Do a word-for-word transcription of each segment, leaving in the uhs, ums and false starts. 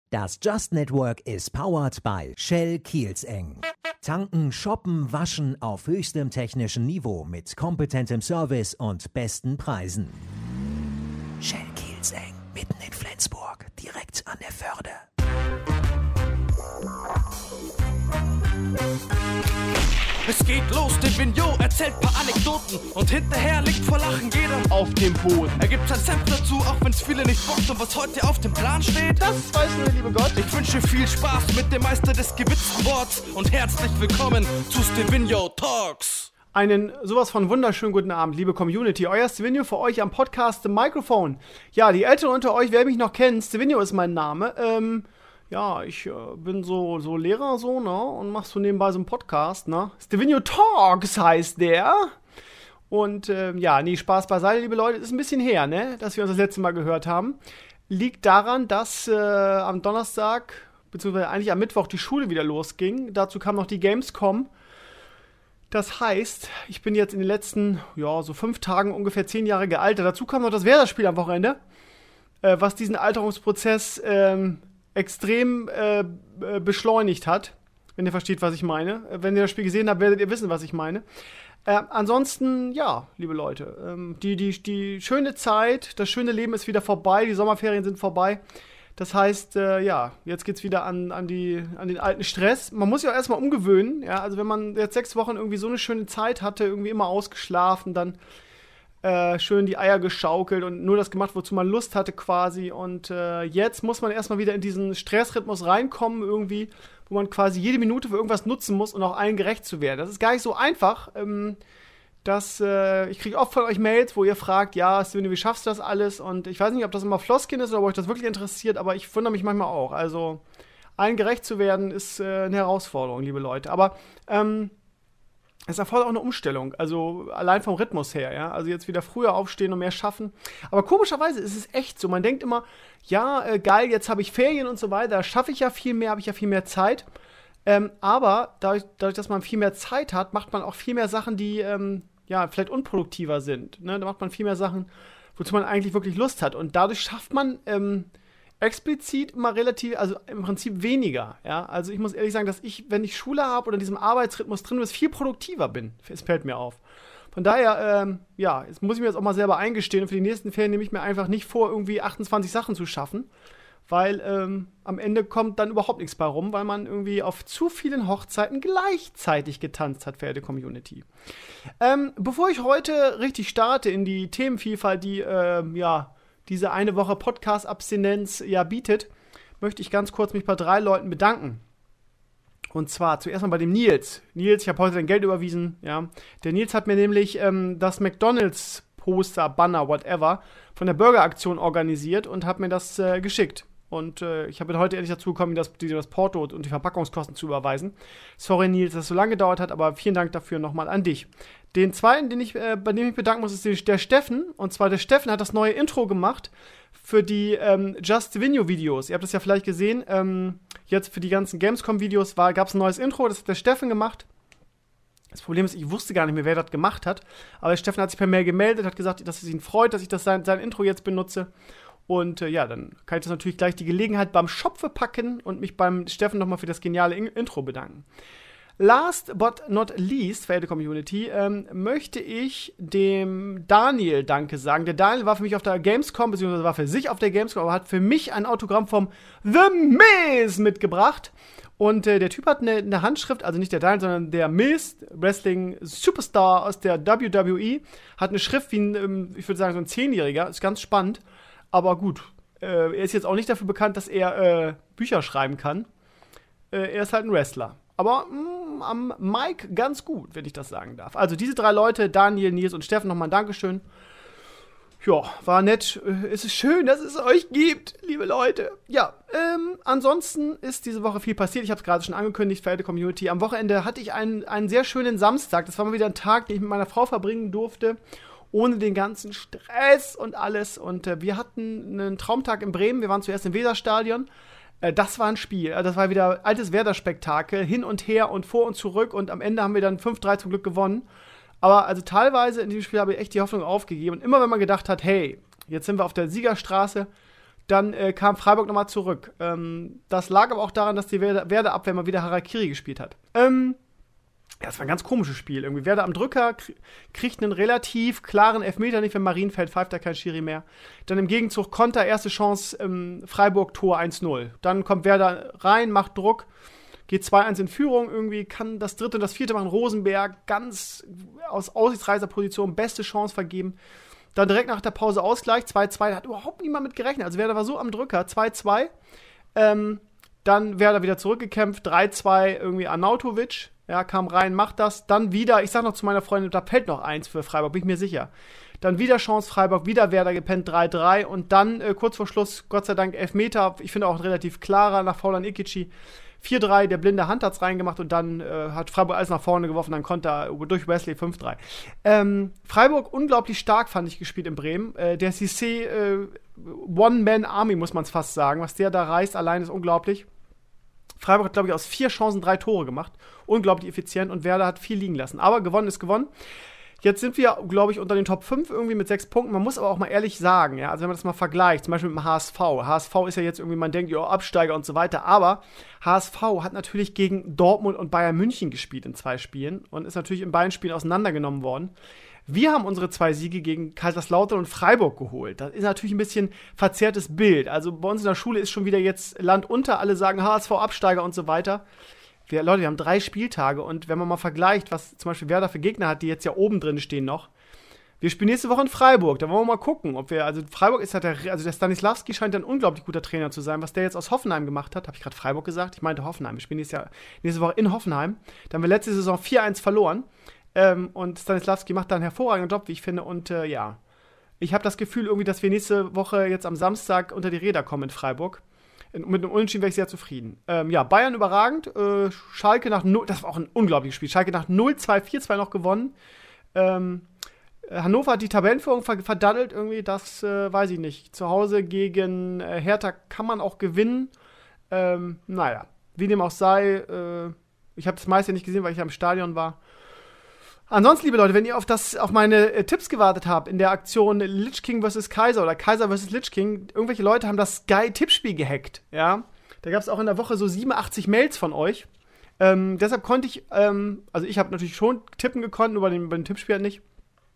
Das Just Network ist powered by Shell Kielzeng. Tanken, shoppen, waschen auf höchstem technischen Niveau mit kompetentem Service und besten Preisen. Shell Kielzeng, mitten in Flensburg, direkt an der Förde. Es geht los, Stevino erzählt paar Anekdoten und hinterher liegt vor Lachen jeder auf dem Boden. Er gibt sein Senf dazu, auch wenn's viele nicht bockt. Und was heute auf dem Plan steht, das weiß nur der liebe Gott. Ich wünsche viel Spaß mit dem Meister des gewitzten Worts und herzlich willkommen zu Stevino Talks. Einen sowas von wunderschönen guten Abend, liebe Community. Euer Stevino für euch am Podcast The Microphone. Ja, die Älteren unter euch werden mich noch kennen. Stevino ist mein Name. Ähm... Ja, ich äh, bin so, so Lehrer so, ne, und mach so nebenbei so einen Podcast, ne. Stevino Talks heißt der. Und, äh, ja, nee, Spaß beiseite, liebe Leute, ist ein bisschen her, ne, dass wir uns das letzte Mal gehört haben. Liegt daran, dass äh, am Donnerstag, beziehungsweise eigentlich am Mittwoch die Schule wieder losging. Dazu kam noch die Gamescom. Das heißt, ich bin jetzt in den letzten, ja, so fünf Tagen ungefähr zehn Jahre gealtert. Dazu kam noch das Werder-Spiel am Wochenende, äh, was diesen Alterungsprozess, ähm, extrem äh, beschleunigt hat, wenn ihr versteht, was ich meine. Wenn ihr das Spiel gesehen habt, werdet ihr wissen, was ich meine. Äh, ansonsten, ja, liebe Leute, ähm, die, die, die schöne Zeit, das schöne Leben ist wieder vorbei, die Sommerferien sind vorbei. Das heißt, äh, ja, jetzt geht's wieder an, an, die, an den alten Stress. Man muss sich auch erstmal umgewöhnen, ja, also wenn man jetzt sechs Wochen irgendwie so eine schöne Zeit hatte, irgendwie immer ausgeschlafen, dann Äh, schön die Eier geschaukelt und nur das gemacht, wozu man Lust hatte quasi. Und äh, jetzt muss man erstmal wieder in diesen Stressrhythmus reinkommen irgendwie, wo man quasi jede Minute für irgendwas nutzen muss und auch allen gerecht zu werden. Das ist gar nicht so einfach. Ähm, dass, äh, ich kriege oft von euch Mails, wo ihr fragt, ja, Stevino, wie schaffst du das alles? Und ich weiß nicht, ob das immer Floskeln ist oder ob euch das wirklich interessiert, aber ich wundere mich manchmal auch. Also allen gerecht zu werden ist äh, eine Herausforderung, liebe Leute. Aber ähm, es erfordert auch eine Umstellung, also allein vom Rhythmus her, ja, also jetzt wieder früher aufstehen und mehr schaffen. Aber komischerweise ist es echt so, man denkt immer, ja, äh, geil, jetzt habe ich Ferien und so weiter, da schaffe ich ja viel mehr, habe ich ja viel mehr Zeit. Ähm, aber dadurch, dadurch, dass man viel mehr Zeit hat, macht man auch viel mehr Sachen, die, ähm, ja, vielleicht unproduktiver sind, ne? Da macht man viel mehr Sachen, wozu man eigentlich wirklich Lust hat. Und dadurch schafft man, ähm, explizit immer relativ, also im Prinzip weniger, ja, also ich muss ehrlich sagen, dass ich, wenn ich Schule habe oder in diesem Arbeitsrhythmus drin bin, viel produktiver bin, es fällt mir auf. Von daher, ähm, ja, jetzt muss ich mir jetzt auch mal selber eingestehen und für die nächsten Ferien nehme ich mir einfach nicht vor, irgendwie achtundzwanzig Sachen zu schaffen, weil ähm, am Ende kommt dann überhaupt nichts bei rum, weil man irgendwie auf zu vielen Hochzeiten gleichzeitig getanzt hat, verehrte Community. Ähm, bevor ich heute richtig starte in die Themenvielfalt, die, ähm, ja, diese eine Woche Podcast-Abstinenz ja bietet, möchte ich ganz kurz mich bei drei Leuten bedanken. Und zwar zuerst mal bei dem Nils. Nils, ich habe heute dein Geld überwiesen. Ja. Der Nils hat mir nämlich ähm, das McDonalds-Poster, Banner, whatever, von der Burger-Aktion organisiert und hat mir das äh, geschickt. Und äh, ich habe heute endlich dazu gekommen, das, das Porto und die Verpackungskosten zu überweisen. Sorry, Nils, dass es so lange gedauert hat, aber vielen Dank dafür nochmal an dich. Den zweiten, den ich, äh, bei dem ich bedanken muss, ist der Steffen. Und zwar der Steffen hat das neue Intro gemacht für die ähm, Just Stevino-Videos. Ihr habt das ja vielleicht gesehen. Ähm, jetzt für die ganzen Gamescom-Videos gab es ein neues Intro, das hat der Steffen gemacht. Das Problem ist, ich wusste gar nicht mehr, wer das gemacht hat. Aber der Steffen hat sich per Mail gemeldet, hat gesagt, dass es ihn freut, dass ich das sein, sein Intro jetzt benutze. Und äh, ja, dann kann ich das natürlich gleich die Gelegenheit beim Shop verpacken und mich beim Steffen nochmal für das geniale In- Intro bedanken. Last but not least, verehrte Community, ähm, möchte ich dem Daniel Danke sagen. Der Daniel war für mich auf der Gamescom, beziehungsweise war für sich auf der Gamescom, aber hat für mich ein Autogramm vom The Miz mitgebracht. Und äh, der Typ hat eine, eine Handschrift, also nicht der Daniel, sondern der Miz, Wrestling Superstar aus der W W E, hat eine Schrift wie ein, ich würde sagen, so ein Zehnjähriger. Ist ganz spannend. Aber gut, äh, er ist jetzt auch nicht dafür bekannt, dass er äh, Bücher schreiben kann. Äh, er ist halt ein Wrestler. Aber mh, am Mic ganz gut, wenn ich das sagen darf. Also diese drei Leute, Daniel, Nils und Steffen, nochmal ein Dankeschön. Ja, war nett. Es ist schön, dass es euch gibt, liebe Leute. Ja, ähm, ansonsten ist diese Woche viel passiert. Ich habe es gerade schon angekündigt, verehrte Community. Am Wochenende hatte ich einen, einen sehr schönen Samstag. Das war mal wieder ein Tag, den ich mit meiner Frau verbringen durfte. Ohne den ganzen Stress und alles. Und äh, wir hatten einen Traumtag in Bremen. Wir waren zuerst im Weserstadion. Äh, das war ein Spiel. Das war wieder altes Werder-Spektakel. Hin und her und vor und zurück. Und am Ende haben wir dann fünf drei zum Glück gewonnen. Aber also teilweise in diesem Spiel habe ich echt die Hoffnung aufgegeben. Und immer wenn man gedacht hat, hey, jetzt sind wir auf der Siegerstraße, Dann äh, kam Freiburg nochmal zurück. Ähm, das lag aber auch daran, dass die Werder- Werder-Abwehr mal wieder Harakiri gespielt hat. Ähm, ja, das war ein ganz komisches Spiel. Irgendwie Werder am Drücker, krie- kriegt einen relativ klaren Elfmeter, nicht wenn Marienfeld pfeift, da kein Schiri mehr. Dann im Gegenzug Konter, erste Chance, ähm, Freiburg, Tor eins null. Dann kommt Werder rein, macht Druck, geht zwei eins in Führung, irgendwie kann das dritte und das vierte machen. Rosenberg, ganz aus aussichtsreicher Position, beste Chance vergeben. Dann direkt nach der Pause Ausgleich, zwei zwei, da hat überhaupt niemand mit gerechnet. Also Werder war so am Drücker, zwei zwei. Ähm, dann Werder wieder zurückgekämpft, drei zwei, irgendwie Arnautovic, ja, kam rein, macht das. Dann wieder, ich sag noch zu meiner Freundin, da fällt noch eins für Freiburg, bin ich mir sicher. Dann wieder Chance Freiburg, wieder Werder gepennt, drei drei. Und dann äh, kurz vor Schluss, Gott sei Dank, Elfmeter, ich finde auch ein relativ klarer, nach Faulan Ikici. vier drei, der blinde Hand hat's reingemacht und dann äh, hat Freiburg alles nach vorne geworfen, dann konnte er durch Wesley fünf drei. Ähm, Freiburg unglaublich stark, fand ich, gespielt in Bremen. Äh, der Cissé äh, One-Man-Army, muss man es fast sagen. Was der da reißt, allein ist unglaublich. Freiburg hat, glaube ich, aus vier Chancen drei Tore gemacht. Unglaublich effizient und Werder hat viel liegen lassen. Aber gewonnen ist gewonnen. Jetzt sind wir, glaube ich, unter den Top fünf irgendwie mit sechs Punkten. Man muss aber auch mal ehrlich sagen, ja, also wenn man das mal vergleicht, zum Beispiel mit dem H S V. H S V ist ja jetzt irgendwie, man denkt, ja, Absteiger und so weiter. Aber H S V hat natürlich gegen Dortmund und Bayern München gespielt in zwei Spielen und ist natürlich in beiden Spielen auseinandergenommen worden. Wir haben unsere zwei Siege gegen Kaiserslautern und Freiburg geholt. Das ist natürlich ein bisschen verzerrtes Bild. Also bei uns in der Schule ist schon wieder jetzt Land unter. Alle sagen H S V Absteiger und so weiter. Wir, Leute, wir haben drei Spieltage und wenn man mal vergleicht, was zum Beispiel Werder für Gegner hat, die jetzt ja oben drin stehen noch. Wir spielen nächste Woche in Freiburg. Da wollen wir mal gucken, ob wir, also Freiburg ist halt der, also der Stanislavski scheint ein unglaublich guter Trainer zu sein. Was der jetzt aus Hoffenheim gemacht hat, habe ich gerade Freiburg gesagt? Ich meinte Hoffenheim. Wir spielen nächstes Jahr, nächste Woche in Hoffenheim. Da haben wir letzte Saison vier eins verloren. Ähm, und Stanislavski macht da einen hervorragenden Job, wie ich finde. Und äh, ja, ich habe das Gefühl irgendwie, dass wir nächste Woche jetzt am Samstag unter die Räder kommen in Freiburg. Mit einem Unentschieden wäre ich sehr zufrieden. Ähm, ja, Bayern überragend. Äh, Schalke nach null, das war auch ein unglaubliches Spiel. Schalke nach null zwei, vier zwei noch gewonnen. Ähm, Hannover hat die Tabellenführung verdaddelt irgendwie, das äh, weiß ich nicht. Zu Hause gegen äh, Hertha kann man auch gewinnen. Ähm, naja, wie dem auch sei. Äh, ich habe das meiste nicht gesehen, weil ich ja im Stadion war. Ansonsten, liebe Leute, wenn ihr auf, das, auf meine äh, Tipps gewartet habt, in der Aktion Lich King versus Kaiser oder Kaiser versus Lich King, irgendwelche Leute haben das Sky-Tippspiel gehackt, ja. Da gab es auch in der Woche so siebenundachtzig Mails von euch. Ähm, deshalb konnte ich, ähm, also ich habe natürlich schon tippen gekonnt, nur bei dem, bei dem Tippspiel halt nicht.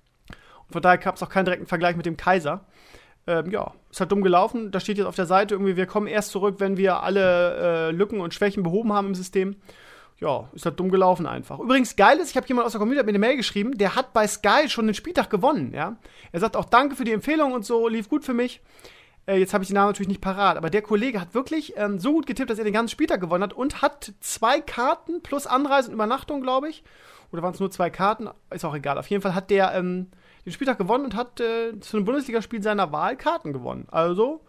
Und von daher gab es auch keinen direkten Vergleich mit dem Kaiser. Ähm, ja, ist halt dumm gelaufen. Da steht jetzt auf der Seite irgendwie, wir kommen erst zurück, wenn wir alle äh, Lücken und Schwächen behoben haben im System. Ja, ist halt dumm gelaufen einfach. Übrigens, geil ist, ich habe jemand aus der Community hat mir eine Mail geschrieben, der hat bei Sky schon den Spieltag gewonnen, ja. Er sagt auch danke für die Empfehlung und so, lief gut für mich. Äh, jetzt habe ich den Namen natürlich nicht parat, aber der Kollege hat wirklich ähm, so gut getippt, dass er den ganzen Spieltag gewonnen hat und hat zwei Karten plus Anreise und Übernachtung, glaube ich. Oder waren es nur zwei Karten? Ist auch egal. Auf jeden Fall hat der ähm, den Spieltag gewonnen und hat äh, zu einem Bundesligaspiel seiner Wahl Karten gewonnen. Also,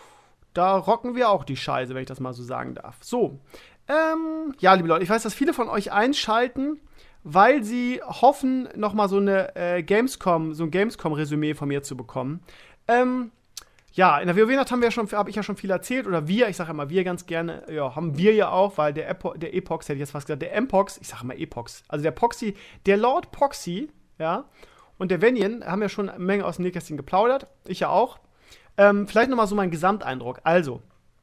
da rocken wir auch die Scheiße, wenn ich das mal so sagen darf. So, Ähm, ja, liebe Leute, ich weiß, dass viele von euch einschalten, weil sie hoffen, nochmal so eine äh, Gamescom, so ein Gamescom-Resümee von mir zu bekommen. Ähm, ja, in der WoW-Nacht haben wir ja schon, habe ich ja schon viel erzählt, oder wir, ich sage immer wir ganz gerne, ja, haben wir ja auch, weil der, Epo, der Epox, hätte ich jetzt fast gesagt, der Mpox, ich sage immer Epox, also der Poxy, der Lord Poxy, ja, und der Venian haben ja schon eine Menge aus dem Nähkästchen geplaudert, ich ja auch. Ähm, vielleicht nochmal so mein Gesamteindruck. Also,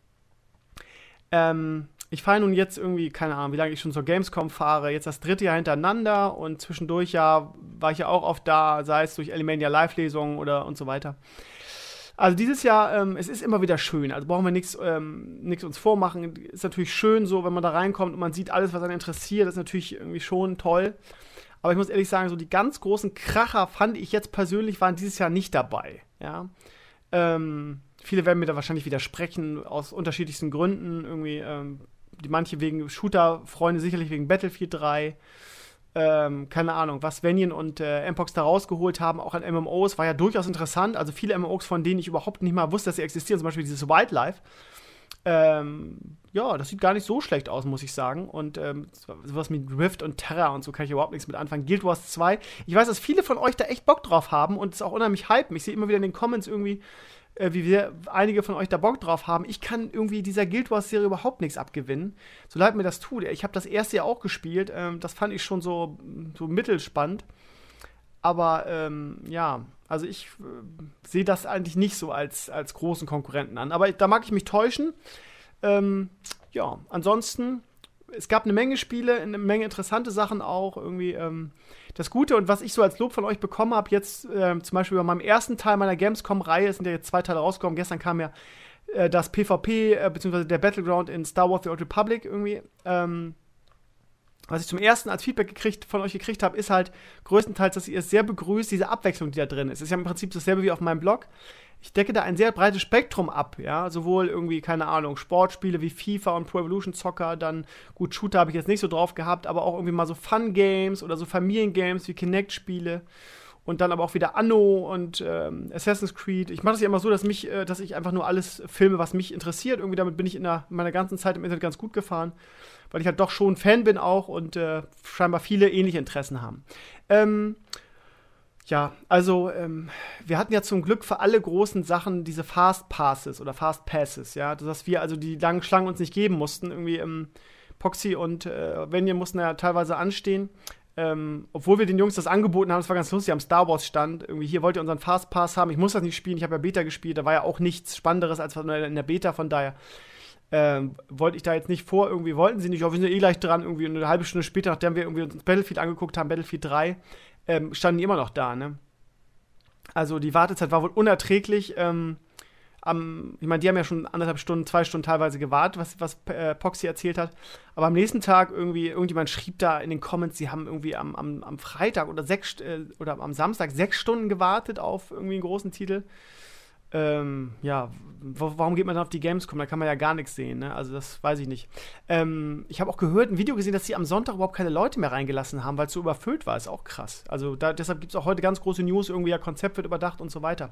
ähm, ich fahre nun jetzt irgendwie, keine Ahnung, wie lange ich schon zur Gamescom fahre, jetzt das dritte Jahr hintereinander und zwischendurch ja war ich ja auch oft da, sei es durch Elemania Live-Lesungen oder und so weiter. Also dieses Jahr, ähm, es ist immer wieder schön, also brauchen wir nichts ähm, nichts uns vormachen. Ist natürlich schön so, wenn man da reinkommt und man sieht alles, was einen interessiert, das ist natürlich irgendwie schon toll. Aber ich muss ehrlich sagen, so die ganz großen Kracher fand ich jetzt persönlich waren dieses Jahr nicht dabei, ja. Ähm, viele werden mir da wahrscheinlich widersprechen, aus unterschiedlichsten Gründen, irgendwie, ähm, die manche wegen Shooter-Freunde, sicherlich wegen Battlefield drei, ähm, keine Ahnung, was Venian und äh, Mpox da rausgeholt haben, auch an M M Os, war ja durchaus interessant, also viele M M Os, von denen ich überhaupt nicht mal wusste, dass sie existieren, zum Beispiel dieses Wildlife, ähm, ja, das sieht gar nicht so schlecht aus, muss ich sagen, und ähm, sowas mit Rift und Terra und so kann ich überhaupt nichts mit anfangen. Guild Wars zwei, ich weiß, dass viele von euch da echt Bock drauf haben und es auch unheimlich hypen, ich sehe immer wieder in den Comments irgendwie, wie wir einige von euch da Bock drauf haben. Ich kann irgendwie dieser Guild Wars-Serie überhaupt nichts abgewinnen. So leid mir das tut. Ich habe das erste Jahr auch gespielt. Ähm, das fand ich schon so, so mittelspannend. Aber ähm, ja, Also ich äh, sehe das eigentlich nicht so als, als großen Konkurrenten an. Aber da mag ich mich täuschen. Ähm, ja, ansonsten, es gab eine Menge Spiele, eine Menge interessante Sachen auch. Irgendwie ähm, das Gute und was ich so als Lob von euch bekommen habe, jetzt äh, zum Beispiel bei meinem ersten Teil meiner Gamescom-Reihe, es sind ja jetzt zwei Teile rausgekommen. Gestern kam ja äh, das PvP, äh, beziehungsweise der Battleground in Star Wars The Old Republic irgendwie. Ähm, Was ich zum ersten als Feedback gekriegt, von euch gekriegt habe, ist halt größtenteils, dass ihr es sehr begrüßt, diese Abwechslung, die da drin ist. Es ist ja im Prinzip dasselbe wie auf meinem Blog. Ich decke da ein sehr breites Spektrum ab, ja, sowohl irgendwie, keine Ahnung, Sportspiele wie FIFA und Pro Evolution Soccer, dann, gut, Shooter habe ich jetzt nicht so drauf gehabt, aber auch irgendwie mal so Fun-Games oder so Familiengames wie Kinect-Spiele und dann aber auch wieder Anno und ähm, Assassin's Creed. Ich mache das ja immer so, dass mich, äh, dass ich einfach nur alles filme, was mich interessiert. Irgendwie damit bin ich in, der, in meiner ganzen Zeit im Internet ganz gut gefahren, weil ich halt doch schon Fan bin auch und äh, scheinbar viele ähnliche Interessen haben. Ähm, ja, also ähm, wir hatten ja zum Glück für alle großen Sachen diese Fast Passes oder Fast Passes, ja, dass wir also die langen Schlangen uns nicht geben mussten. Irgendwie ähm, Poxy und äh, Venja mussten ja teilweise anstehen. Ähm, obwohl wir den Jungs das angeboten haben, das war ganz lustig, am Star Wars stand, irgendwie hier wollt ihr unseren Fast Pass haben, ich muss das nicht spielen, ich habe ja Beta gespielt, da war ja auch nichts Spannenderes als in der Beta, von daher Ähm, wollte ich da jetzt nicht vor, irgendwie wollten sie nicht, aber wir sind eh gleich dran, irgendwie eine halbe Stunde später, nachdem wir irgendwie uns Battlefield angeguckt haben, Battlefield drei, ähm, standen die immer noch da, ne? Also die Wartezeit war wohl unerträglich, ähm, am, ich meine, die haben ja schon anderthalb Stunden, zwei Stunden teilweise gewartet, was, was äh, Poxy erzählt hat, aber am nächsten Tag irgendwie, irgendjemand schrieb da in den Comments, sie haben irgendwie am, am, am Freitag oder sechs, äh, oder am Samstag sechs Stunden gewartet auf irgendwie einen großen Titel. Ähm, ja, w- warum geht man dann auf die Gamescom? Da kann man ja gar nichts sehen, ne? Also das weiß ich nicht. Ähm, ich habe auch gehört, ein Video gesehen, dass sie am Sonntag überhaupt keine Leute mehr reingelassen haben, weil es so überfüllt war. Ist auch krass. Also da, deshalb gibt es auch heute ganz große News, irgendwie ja Konzept wird überdacht und so weiter.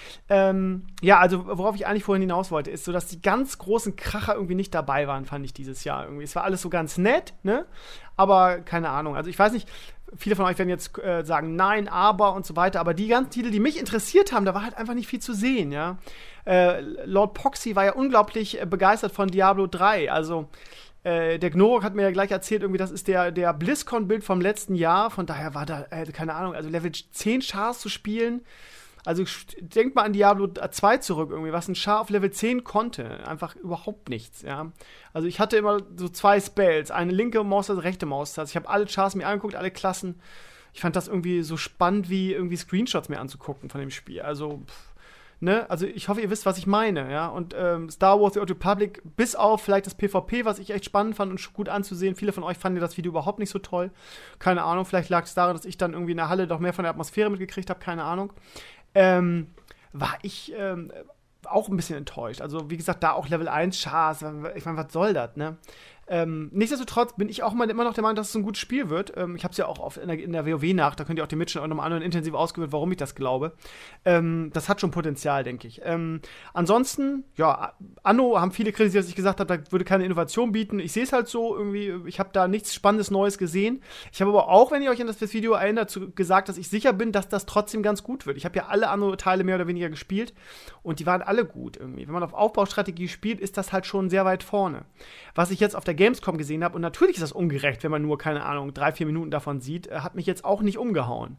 Ähm, ja, also worauf ich eigentlich vorhin hinaus wollte, ist so, dass die ganz großen Kracher irgendwie nicht dabei waren, fand ich dieses Jahr irgendwie. Es war alles so ganz nett, ne? Aber keine Ahnung. Also ich weiß nicht, viele von euch werden jetzt äh, sagen, nein, aber und so weiter. Aber die ganzen Titel, die mich interessiert haben, da war halt einfach nicht viel zu sehen, ja. Äh, Lord Poxy war ja unglaublich äh, begeistert von Diablo drei. Also äh, der Gnorok hat mir ja gleich erzählt, irgendwie, das ist der, der BlizzCon-Bild vom letzten Jahr. Von daher war da, äh, keine Ahnung, also Level zehn Chars zu spielen. Also denkt mal an Diablo zwei zurück irgendwie, was ein Char auf Level zehn konnte. Einfach überhaupt nichts, ja. Also ich hatte immer so zwei Spells, eine linke Maustaste, rechte Maustaste. Ich habe alle Chars mir angeguckt, alle Klassen. Ich fand das irgendwie so spannend, wie irgendwie Screenshots mir anzugucken von dem Spiel. Also, pff, ne, also ich hoffe, ihr wisst, was ich meine, ja. Und ähm, Star Wars The Old Republic, bis auf vielleicht das PvP, was ich echt spannend fand und gut anzusehen. Viele von euch fanden das Video überhaupt nicht so toll. Keine Ahnung, vielleicht lag es daran, dass ich dann irgendwie in der Halle doch mehr von der Atmosphäre mitgekriegt habe, keine Ahnung. Ähm, war ich ähm, auch ein bisschen enttäuscht. Also, wie gesagt, da auch Level eins Chars. Ich meine, was soll das, ne? Ähm, nichtsdestotrotz bin ich auch immer, immer noch der Meinung, dass es ein gutes Spiel wird. Ähm, ich habe es ja auch auf, in der, in der WoW-Nacht, da könnt ihr auch die Mitschnitte auch nochmal an und intensiv ausgeführt, warum ich das glaube. Ähm, das hat schon Potenzial, denke ich. Ähm, ansonsten, ja, Anno haben viele kritisiert, dass ich gesagt habe, da würde keine Innovation bieten. Ich sehe es halt so irgendwie, ich habe da nichts Spannendes Neues gesehen. Ich habe aber auch, wenn ihr euch an das Video erinnert, zu, gesagt, dass ich sicher bin, dass das trotzdem ganz gut wird. Ich habe ja alle Anno-Teile mehr oder weniger gespielt und die waren alle gut irgendwie. Wenn man auf Aufbaustrategie spielt, ist das halt schon sehr weit vorne. Was ich jetzt auf der Gamescom gesehen habe, und natürlich ist das ungerecht, wenn man nur, keine Ahnung, drei, vier Minuten davon sieht, hat mich jetzt auch nicht umgehauen.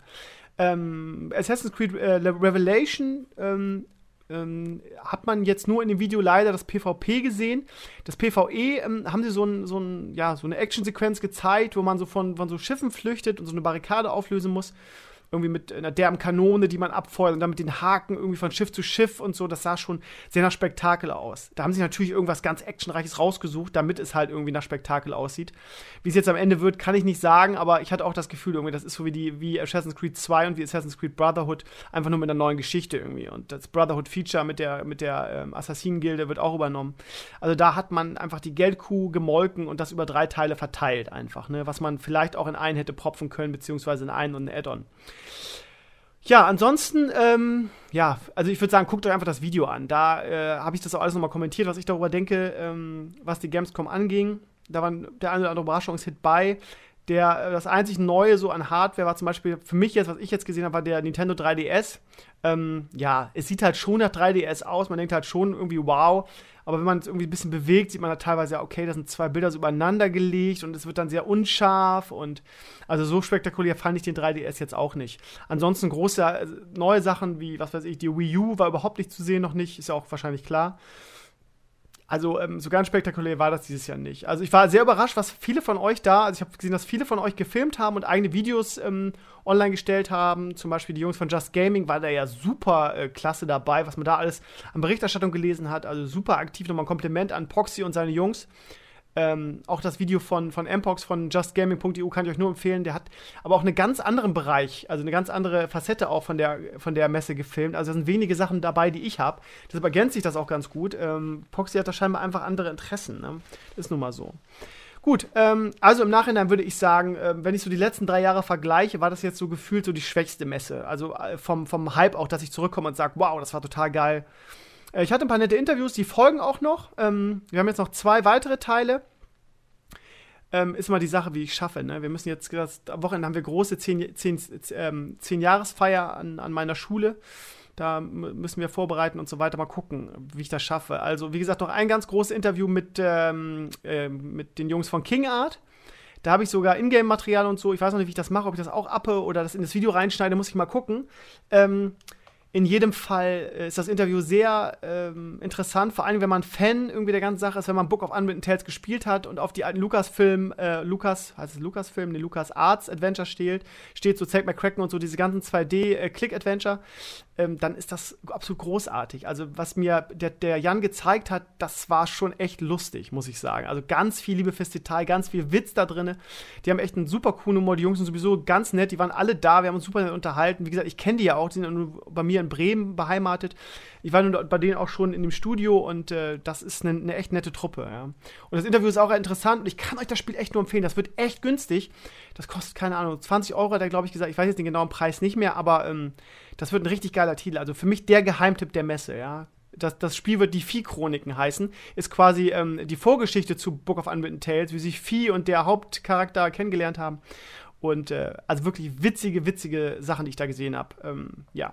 Ähm, Assassin's Creed äh, Revelation ähm, ähm, hat man jetzt nur in dem Video leider das PvP gesehen. Das PvE ähm, haben sie so, ein, so, ein, ja, so eine Actionsequenz gezeigt, wo man so von, von so Schiffen flüchtet und so eine Barrikade auflösen muss. Irgendwie mit einer derben Kanone, die man abfeuert und dann mit den Haken irgendwie von Schiff zu Schiff und so. Das sah schon sehr nach Spektakel aus. Da haben sie natürlich irgendwas ganz Actionreiches rausgesucht, damit es halt irgendwie nach Spektakel aussieht. Wie es jetzt am Ende wird, kann ich nicht sagen, aber ich hatte auch das Gefühl, irgendwie, das ist so wie, die, wie Assassin's Creed zwei und wie Assassin's Creed Brotherhood, einfach nur mit einer neuen Geschichte irgendwie. Und das Brotherhood-Feature mit der, mit der ähm, Assassinen-Gilde wird auch übernommen. Also da hat man einfach die Geldkuh gemolken und das über drei Teile verteilt einfach, ne? Was man vielleicht auch in einen hätte propfen können, beziehungsweise in einen und ein Add-on. Ja, ansonsten, ähm, ja, also ich würde sagen, guckt euch einfach das Video an. Da äh, habe ich das auch alles nochmal kommentiert, was ich darüber denke, ähm, was die Gamescom anging. Da war der eine oder andere Überraschungshit bei. Der, das einzig Neue so an Hardware war zum Beispiel für mich jetzt, was ich jetzt gesehen habe, war der Nintendo drei D S. Ähm, ja, es sieht halt schon nach drei D S aus, man denkt halt schon irgendwie wow, aber wenn man es irgendwie ein bisschen bewegt, sieht man halt teilweise, ja, okay, da sind zwei Bilder so übereinander gelegt und es wird dann sehr unscharf und also so spektakulär fand ich den drei D S jetzt auch nicht. Ansonsten große äh, neue Sachen wie, was weiß ich, die Wii U war überhaupt nicht zu sehen, noch nicht, ist ja auch wahrscheinlich klar. Also ähm, so ganz spektakulär war das dieses Jahr nicht. Also ich war sehr überrascht, was viele von euch da, also ich habe gesehen, dass viele von euch gefilmt haben und eigene Videos ähm, online gestellt haben. Zum Beispiel die Jungs von Just Gaming war da ja super äh, klasse dabei, was man da alles an Berichterstattung gelesen hat. Also super aktiv, nochmal ein Kompliment an Poxy und seine Jungs. Ähm, auch das Video von, von Mpox von just gaming punkt e u kann ich euch nur empfehlen. Der hat aber auch einen ganz anderen Bereich, also eine ganz andere Facette auch von der, von der Messe gefilmt. Also da sind wenige Sachen dabei, die ich habe. Deshalb ergänzt sich das auch ganz gut. Ähm, Poxy hat da scheinbar einfach andere Interessen. Ne? Ist nun mal so. Gut, ähm, also im Nachhinein würde ich sagen, äh, wenn ich so die letzten drei Jahre vergleiche, war das jetzt so gefühlt so die schwächste Messe. Also äh, vom, vom Hype auch, dass ich zurückkomme und sage, wow, das war total geil. Ich hatte ein paar nette Interviews, die folgen auch noch. Ähm, wir haben jetzt noch zwei weitere Teile. Ähm, ist mal die Sache, wie ich schaffe. Ne? Wir müssen jetzt, das, am Wochenende haben wir große zehn, zehn, ähm, zehn Jahresfeier an, an meiner Schule. Da m- müssen wir vorbereiten und so weiter. Mal gucken, wie ich das schaffe. Also, wie gesagt, noch ein ganz großes Interview mit, ähm, äh, mit den Jungs von King Art. Da habe ich sogar Ingame-Material und so. Ich weiß noch nicht, wie ich das mache, ob ich das auch uppe oder das in das Video reinschneide, muss ich mal gucken. Ähm, In jedem Fall ist das Interview sehr ähm, interessant, vor allem wenn man Fan irgendwie der ganzen Sache ist, wenn man Book of Unwritten Tales gespielt hat und auf die alten Lucasfilm, äh, Lucas, heißt es Lucasfilm, ne, Lucas Arts Adventure steht, steht so Zack McCracken und so diese ganzen zwei D-Click-Adventure, ähm, dann ist das absolut großartig. Also was mir der, der Jan gezeigt hat, das war schon echt lustig, muss ich sagen. Also ganz viel Liebe fürs Detail, ganz viel Witz da drin. Die haben echt einen super coolen Humor, die Jungs sind sowieso ganz nett, die waren alle da, wir haben uns super nett unterhalten. Wie gesagt, ich kenne die ja auch, die sind nur bei mir in Bremen beheimatet. Ich war nun bei denen auch schon in dem Studio und äh, das ist eine, eine echt nette Truppe. Ja. Und das Interview ist auch interessant und ich kann euch das Spiel echt nur empfehlen. Das wird echt günstig. Das kostet, keine Ahnung, zwanzig Euro, hat er, glaube ich, gesagt. Ich weiß jetzt den genauen Preis nicht mehr, aber ähm, das wird ein richtig geiler Titel. Also für mich der Geheimtipp der Messe, ja. Das, das Spiel wird die Vieh-Chroniken heißen. Ist quasi ähm, die Vorgeschichte zu Book of Unwritten Tales, wie sich Vieh und der Hauptcharakter kennengelernt haben. Und äh, also wirklich witzige, witzige Sachen, die ich da gesehen habe. Ähm, ja.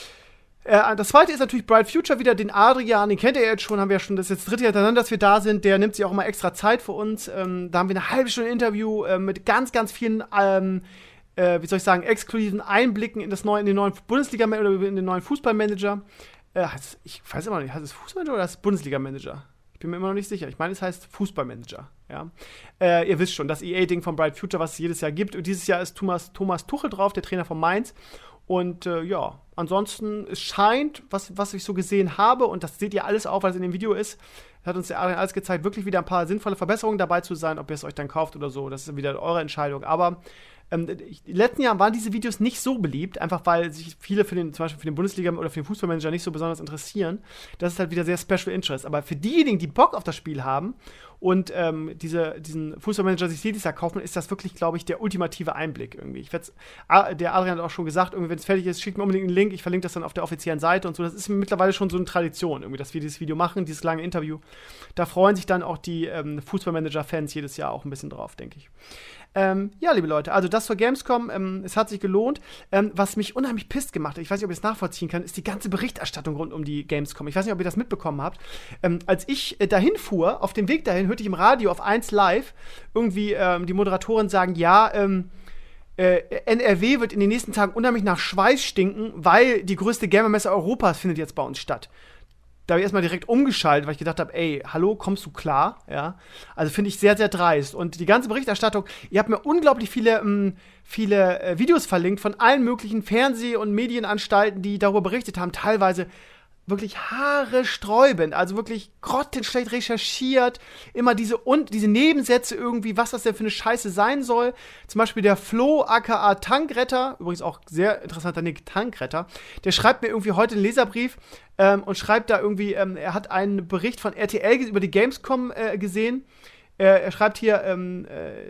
Äh, das zweite ist natürlich Bright Future wieder, den Adrian, den kennt ihr jetzt schon, haben wir ja schon, das ist jetzt das dritte Jahr hintereinander, dass wir da sind, der nimmt sich auch immer extra Zeit für uns. Ähm, da haben wir eine halbe Stunde Interview äh, mit ganz, ganz vielen, ähm, äh, wie soll ich sagen, exklusiven Einblicken in das neue, in den neuen Bundesliga- oder in den neuen Fußballmanager. Äh, heißt, ich weiß immer noch nicht, heißt es Fußballmanager oder heißt es Bundesliga-Manager? Ich bin mir immer noch nicht sicher. Ich meine, es heißt Fußballmanager. Ja? Äh, ihr wisst schon, das E A-Ding von Bright Future, was es jedes Jahr gibt. Und dieses Jahr ist Thomas, Thomas Tuchel drauf, der Trainer von Mainz. Und äh, ja, ansonsten, es scheint, was, was ich so gesehen habe, und das seht ihr alles auch, weil es in dem Video ist, hat uns der Adrian alles gezeigt, wirklich wieder ein paar sinnvolle Verbesserungen dabei zu sein, ob ihr es euch dann kauft oder so. Das ist wieder eure Entscheidung. Aber ähm, die letzten Jahren waren diese Videos nicht so beliebt, einfach weil sich viele für den, zum Beispiel für den Bundesliga oder für den Fußballmanager nicht so besonders interessieren. Das ist halt wieder sehr Special Interest. Aber für diejenigen, die Bock auf das Spiel haben und ähm, diese, diesen Fußballmanager sich jedes Jahr kaufen, ist das wirklich, glaube ich, der ultimative Einblick irgendwie. Ich werd's, der Adrian hat auch schon gesagt, irgendwie, wenn es fertig ist, schickt mir unbedingt einen Link. Ich verlinke das dann auf der offiziellen Seite und so. Das ist mittlerweile schon so eine Tradition, irgendwie, dass wir dieses Video machen, dieses lange Interview. Da freuen sich dann auch die ähm, Fußballmanager-Fans jedes Jahr auch ein bisschen drauf, denke ich. Ähm, ja, liebe Leute, also das zur Gamescom, ähm, es hat sich gelohnt. Ähm, was mich unheimlich pisst gemacht hat, ich weiß nicht, ob ihr es nachvollziehen könnt, ist die ganze Berichterstattung rund um die Gamescom. Ich weiß nicht, ob ihr das mitbekommen habt. Ähm, als ich äh, dahin fuhr, auf dem Weg dahin, hörte ich im Radio auf eins Live irgendwie ähm, die Moderatorin sagen, ja, ähm, äh, N R W wird in den nächsten Tagen unheimlich nach Schweiß stinken, weil die größte Gamermesse Europas findet jetzt bei uns statt. Da habe ich erstmal direkt umgeschaltet, weil ich gedacht habe, ey, hallo, kommst du klar? Ja, also finde ich sehr, sehr dreist. Und die ganze Berichterstattung, ihr habt mir unglaublich viele, mh, viele äh, Videos verlinkt von allen möglichen Fernseh- und Medienanstalten, die darüber berichtet haben, teilweise wirklich haaresträubend, also wirklich grottenschlecht recherchiert, immer diese und diese Nebensätze irgendwie, was das denn für eine Scheiße sein soll. Zum Beispiel der Flo, aka Tankretter, übrigens auch sehr interessanter Nick, Tankretter, der schreibt mir irgendwie heute einen Leserbrief ähm, und schreibt da irgendwie, ähm, er hat einen Bericht von R T L über die Gamescom äh, gesehen. Äh, er schreibt hier, ähm,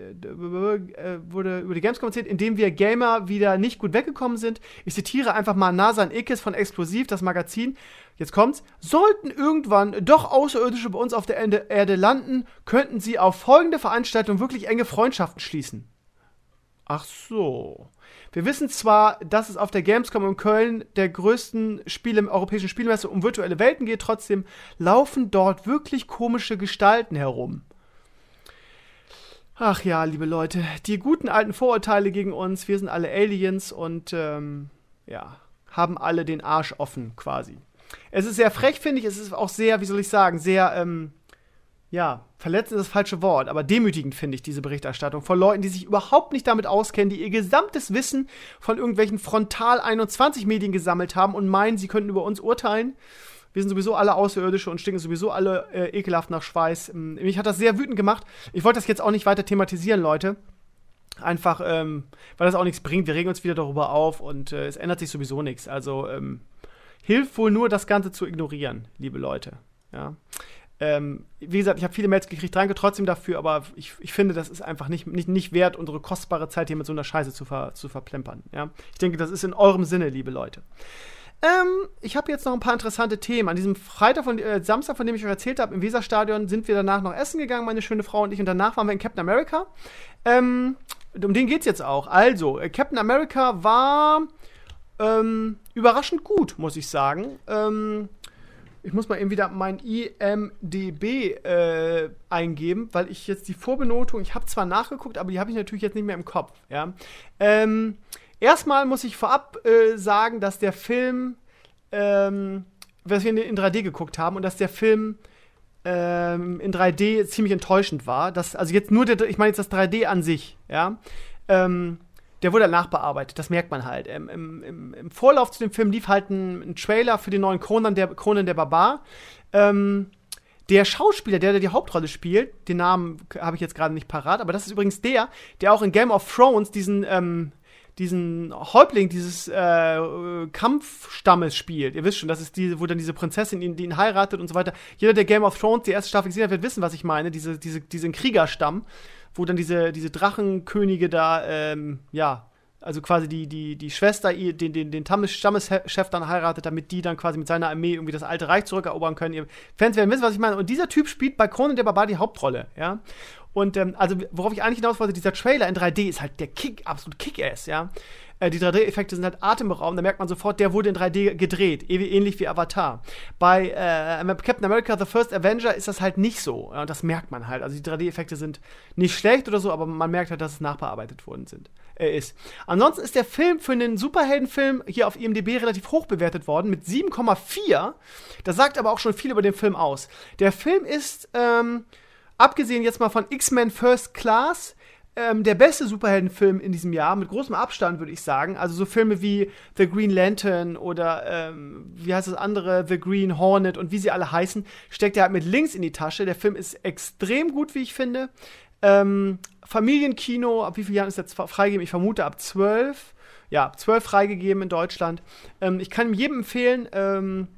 äh, wurde über die Gamescom erzählt, indem wir Gamer wieder nicht gut weggekommen sind. Ich zitiere einfach mal Nasan Ikes von Explosiv, das Magazin. Jetzt kommt's. Sollten irgendwann doch Außerirdische bei uns auf der Erde landen, könnten sie auf folgende Veranstaltung wirklich enge Freundschaften schließen. Ach so. Wir wissen zwar, dass es auf der Gamescom in Köln, der größten Spiele, europäischen Spielmesse, um virtuelle Welten geht, trotzdem laufen dort wirklich komische Gestalten herum. Ach ja, liebe Leute, die guten alten Vorurteile gegen uns, wir sind alle Aliens und ähm, ja, haben alle den Arsch offen quasi. Es ist sehr frech, finde ich, es ist auch sehr, wie soll ich sagen, sehr, ähm, ja, verletzend ist das falsche Wort, aber demütigend finde ich diese Berichterstattung von Leuten, die sich überhaupt nicht damit auskennen, die ihr gesamtes Wissen von irgendwelchen Frontal einundzwanzig Medien gesammelt haben und meinen, sie könnten über uns urteilen. Wir sind sowieso alle Außerirdische und stinken sowieso alle äh, ekelhaft nach Schweiß. Mich hat das sehr wütend gemacht. Ich wollte das jetzt auch nicht weiter thematisieren, Leute. Einfach, ähm, weil das auch nichts bringt. Wir regen uns wieder darüber auf und äh, es ändert sich sowieso nichts. Also ähm, hilft wohl nur, das Ganze zu ignorieren, liebe Leute. Ja. Ähm, wie gesagt, ich habe viele Mails gekriegt, danke trotzdem dafür, aber ich, ich finde, das ist einfach nicht, nicht, nicht wert, unsere kostbare Zeit hier mit so einer Scheiße zu, ver, zu verplempern. Ja? Ich denke, das ist in eurem Sinne, liebe Leute. Ähm, ich habe jetzt noch ein paar interessante Themen. An diesem Freitag, von, äh, Samstag, von dem ich euch erzählt habe, im Weserstadion, sind wir danach noch essen gegangen, meine schöne Frau und ich, und danach waren wir in Captain America. Ähm, um den geht's jetzt auch. Also, äh, Captain America war ähm, überraschend gut, muss ich sagen. Ähm, Ich muss mal eben wieder mein I M D B äh, eingeben, weil ich jetzt die Vorbenotung, ich habe zwar nachgeguckt, aber die habe ich natürlich jetzt nicht mehr im Kopf. Ja? Ähm, erstmal muss ich vorab äh, sagen, dass der Film, ähm, was wir in drei D geguckt haben, und dass der Film ähm, in drei D ziemlich enttäuschend war. Das, also jetzt nur, der, ich meine jetzt das drei D an sich, ja. Ähm, Der wurde halt nachbearbeitet, das merkt man halt. Ähm, im, im, Im Vorlauf zu dem Film lief halt ein, ein Trailer für den neuen Conan der, Conan der Barbar. Ähm, der Schauspieler, der, der die Hauptrolle spielt, den Namen habe ich jetzt gerade nicht parat, aber das ist übrigens der, der auch in Game of Thrones diesen, ähm, diesen Häuptling dieses äh, Kampfstammes spielt. Ihr wisst schon, das ist die, wo dann diese Prinzessin ihn, die ihn heiratet und so weiter. Jeder, der Game of Thrones die erste Staffel gesehen hat, wird wissen, was ich meine. Diese, diese, diesen Kriegerstamm, wo dann diese, diese Drachenkönige da, ähm, ja, also quasi die, die, die Schwester, den, den, den Stammeschef dann heiratet, damit die dann quasi mit seiner Armee irgendwie das alte Reich zurückerobern können. Ihr Fans werden wissen, was ich meine. Und dieser Typ spielt bei Conan der Barbar die Hauptrolle, ja. Und, ähm, also, worauf ich eigentlich hinaus wollte, dieser Trailer in drei D ist halt der Kick, absolut Kick-Ass, ja. Äh, die drei D-Effekte sind halt atemberaubend, da merkt man sofort, der wurde in drei D gedreht, ähnlich wie Avatar. Bei äh, Captain America The First Avenger ist das halt nicht so, ja, und das merkt man halt. Also die drei D-Effekte sind nicht schlecht oder so, aber man merkt halt, dass es nachbearbeitet worden sind, äh, ist. Ansonsten ist der Film für einen Superheldenfilm hier auf I M D B relativ hoch bewertet worden, mit sieben Komma vier. Das sagt aber auch schon viel über den Film aus. Der Film ist, ähm, abgesehen jetzt mal von X-Men First Class, ähm, der beste Superheldenfilm in diesem Jahr, mit großem Abstand, würde ich sagen. Also so Filme wie The Green Lantern oder, ähm, wie heißt das andere, The Green Hornet und wie sie alle heißen, steckt er halt mit links in die Tasche. Der Film ist extrem gut, wie ich finde. Ähm, Familienkino, ab wie vielen Jahren ist der freigegeben? Ich vermute ab zwölf. Ja, ab zwölf freigegeben in Deutschland. Ähm, ich kann jedem empfehlen, ähm,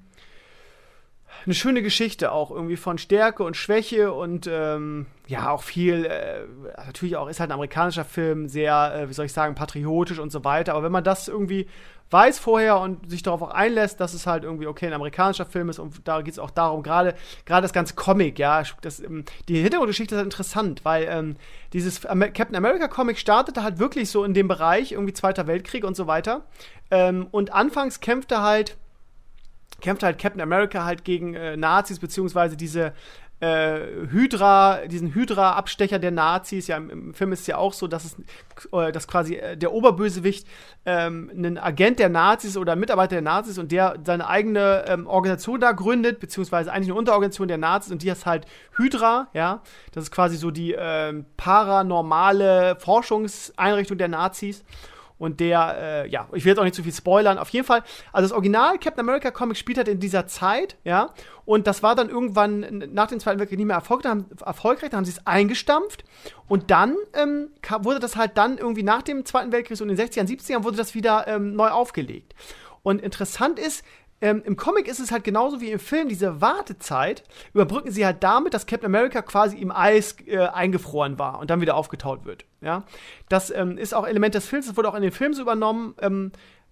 eine schöne Geschichte auch irgendwie von Stärke und Schwäche und ähm, ja, auch viel, äh, natürlich auch, ist halt ein amerikanischer Film, sehr, äh, wie soll ich sagen, patriotisch und so weiter, aber wenn man das irgendwie weiß vorher und sich darauf auch einlässt, dass es halt irgendwie, okay, ein amerikanischer Film ist und da geht es auch darum, gerade gerade das ganze Comic, ja, das, ähm, die Hintergrundgeschichte ist halt interessant, weil ähm, dieses Amer- Captain America Comic startete halt wirklich so in dem Bereich, irgendwie Zweiter Weltkrieg und so weiter, ähm, und anfangs kämpfte halt kämpft halt Captain America halt gegen äh, Nazis, beziehungsweise diese äh, Hydra, diesen Hydra-Abstecher der Nazis. Ja, im, im Film ist es ja auch so, dass es äh, dass quasi äh, der Oberbösewicht ähm, ein Agent der Nazis oder ein Mitarbeiter der Nazis und der seine eigene ähm, Organisation da gründet, beziehungsweise eigentlich eine Unterorganisation der Nazis und die ist halt Hydra, ja. Das ist quasi so die ähm, paranormale Forschungseinrichtung der Nazis. Und der, äh, ja, ich will jetzt auch nicht zu viel spoilern. Auf jeden Fall, also das Original Captain America Comic spielt halt in dieser Zeit, ja. Und das war dann irgendwann nach dem Zweiten Weltkrieg nicht mehr erfolgreich. Da haben, erfolgreich, da haben sie es eingestampft. Und dann ähm, kam, wurde das halt dann irgendwie nach dem Zweiten Weltkrieg, so in den sechzigern, siebzigern, wurde das wieder ähm, neu aufgelegt. Und interessant ist, Ähm, im Comic ist es halt genauso wie im Film, diese Wartezeit überbrücken sie halt damit, dass Captain America quasi im Eis äh, eingefroren war und dann wieder aufgetaut wird. Ja? Das ähm, ist auch Element des Films, das wurde auch in den Film so übernommen. Ähm,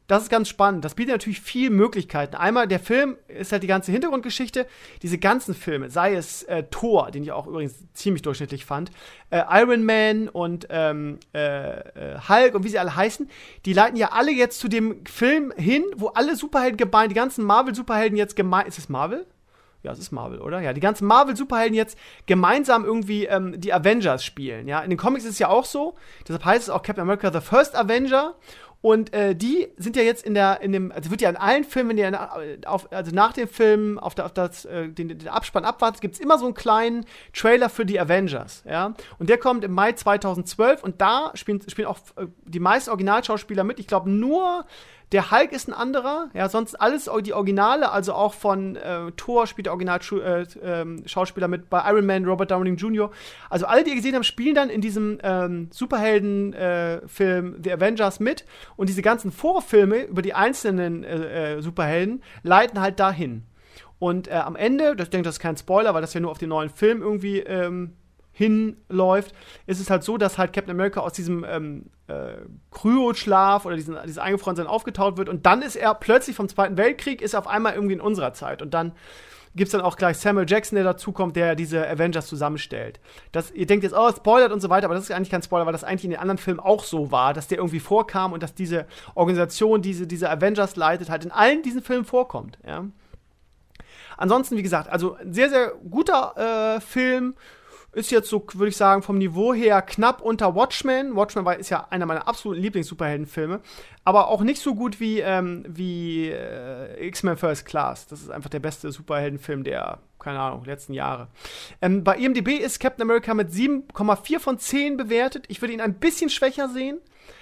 das ist ganz spannend. Das bietet natürlich viele Möglichkeiten. Einmal, der Film ist halt die ganze Hintergrundgeschichte. Diese ganzen Filme, sei es äh, Thor, den ich auch übrigens ziemlich durchschnittlich fand, äh, Iron Man und ähm, äh, äh, Hulk und wie sie alle heißen, die leiten ja alle jetzt zu dem Film hin, wo alle Superhelden gemeint, die ganzen Marvel-Superhelden jetzt gemeint, ist es Marvel? Ja, es ist Marvel, oder? Ja, die ganzen Marvel-Superhelden jetzt gemeinsam irgendwie ähm, die Avengers spielen. Ja, in den Comics ist es ja auch so. Deshalb heißt es auch Captain America The First Avenger. Und äh, die sind ja jetzt in der, in dem, also wird ja in allen Filmen, wenn ihr auf, also nach dem Film auf, der, auf das, äh, den, den Abspann abwartet, gibt es immer so einen kleinen Trailer für die Avengers, ja. Und der kommt im Mai zweitausendzwölf und da spielen, spielen auch äh, die meisten Originalschauspieler mit. Ich glaube nur der Hulk ist ein anderer, ja, sonst alles die Originale, also auch von äh, Thor spielt der Original-Schauspieler äh, mit, bei Iron Man, Robert Downey Junior Also alle, die ihr gesehen habt, spielen dann in diesem ähm, Superhelden-Film äh, The Avengers mit und diese ganzen Vorfilme über die einzelnen äh, äh, Superhelden leiten halt dahin. Und äh, am Ende, ich denke, das ist kein Spoiler, weil das ja nur auf den neuen Film irgendwie ähm, hinläuft, ist es halt so, dass halt Captain America aus diesem ähm, äh, Kryoschlaf oder diesen, dieses Eingefrorensein aufgetaut wird und dann ist er plötzlich vom Zweiten Weltkrieg, ist er auf einmal irgendwie in unserer Zeit und dann gibt's dann auch gleich Samuel Jackson, der dazukommt, der diese Avengers zusammenstellt. Das, ihr denkt jetzt, oh, spoilert und so weiter, aber das ist eigentlich kein Spoiler, weil das eigentlich in den anderen Filmen auch so war, dass der irgendwie vorkam und dass diese Organisation, diese, diese Avengers leitet, halt in allen diesen Filmen vorkommt, ja. Ansonsten, wie gesagt, also ein sehr, sehr guter äh, Film. Ist jetzt so, würde ich sagen, vom Niveau her knapp unter Watchmen. Watchmen war, ist ja einer meiner absoluten Lieblings-Superheldenfilme. Aber auch nicht so gut wie, ähm, wie äh, X-Men First Class. Das ist einfach der beste Superheldenfilm der, keine Ahnung, letzten Jahre. Ähm, bei I M D B ist Captain America mit sieben Komma vier von zehn bewertet. Ich würde ihn ein bisschen schwächer sehen.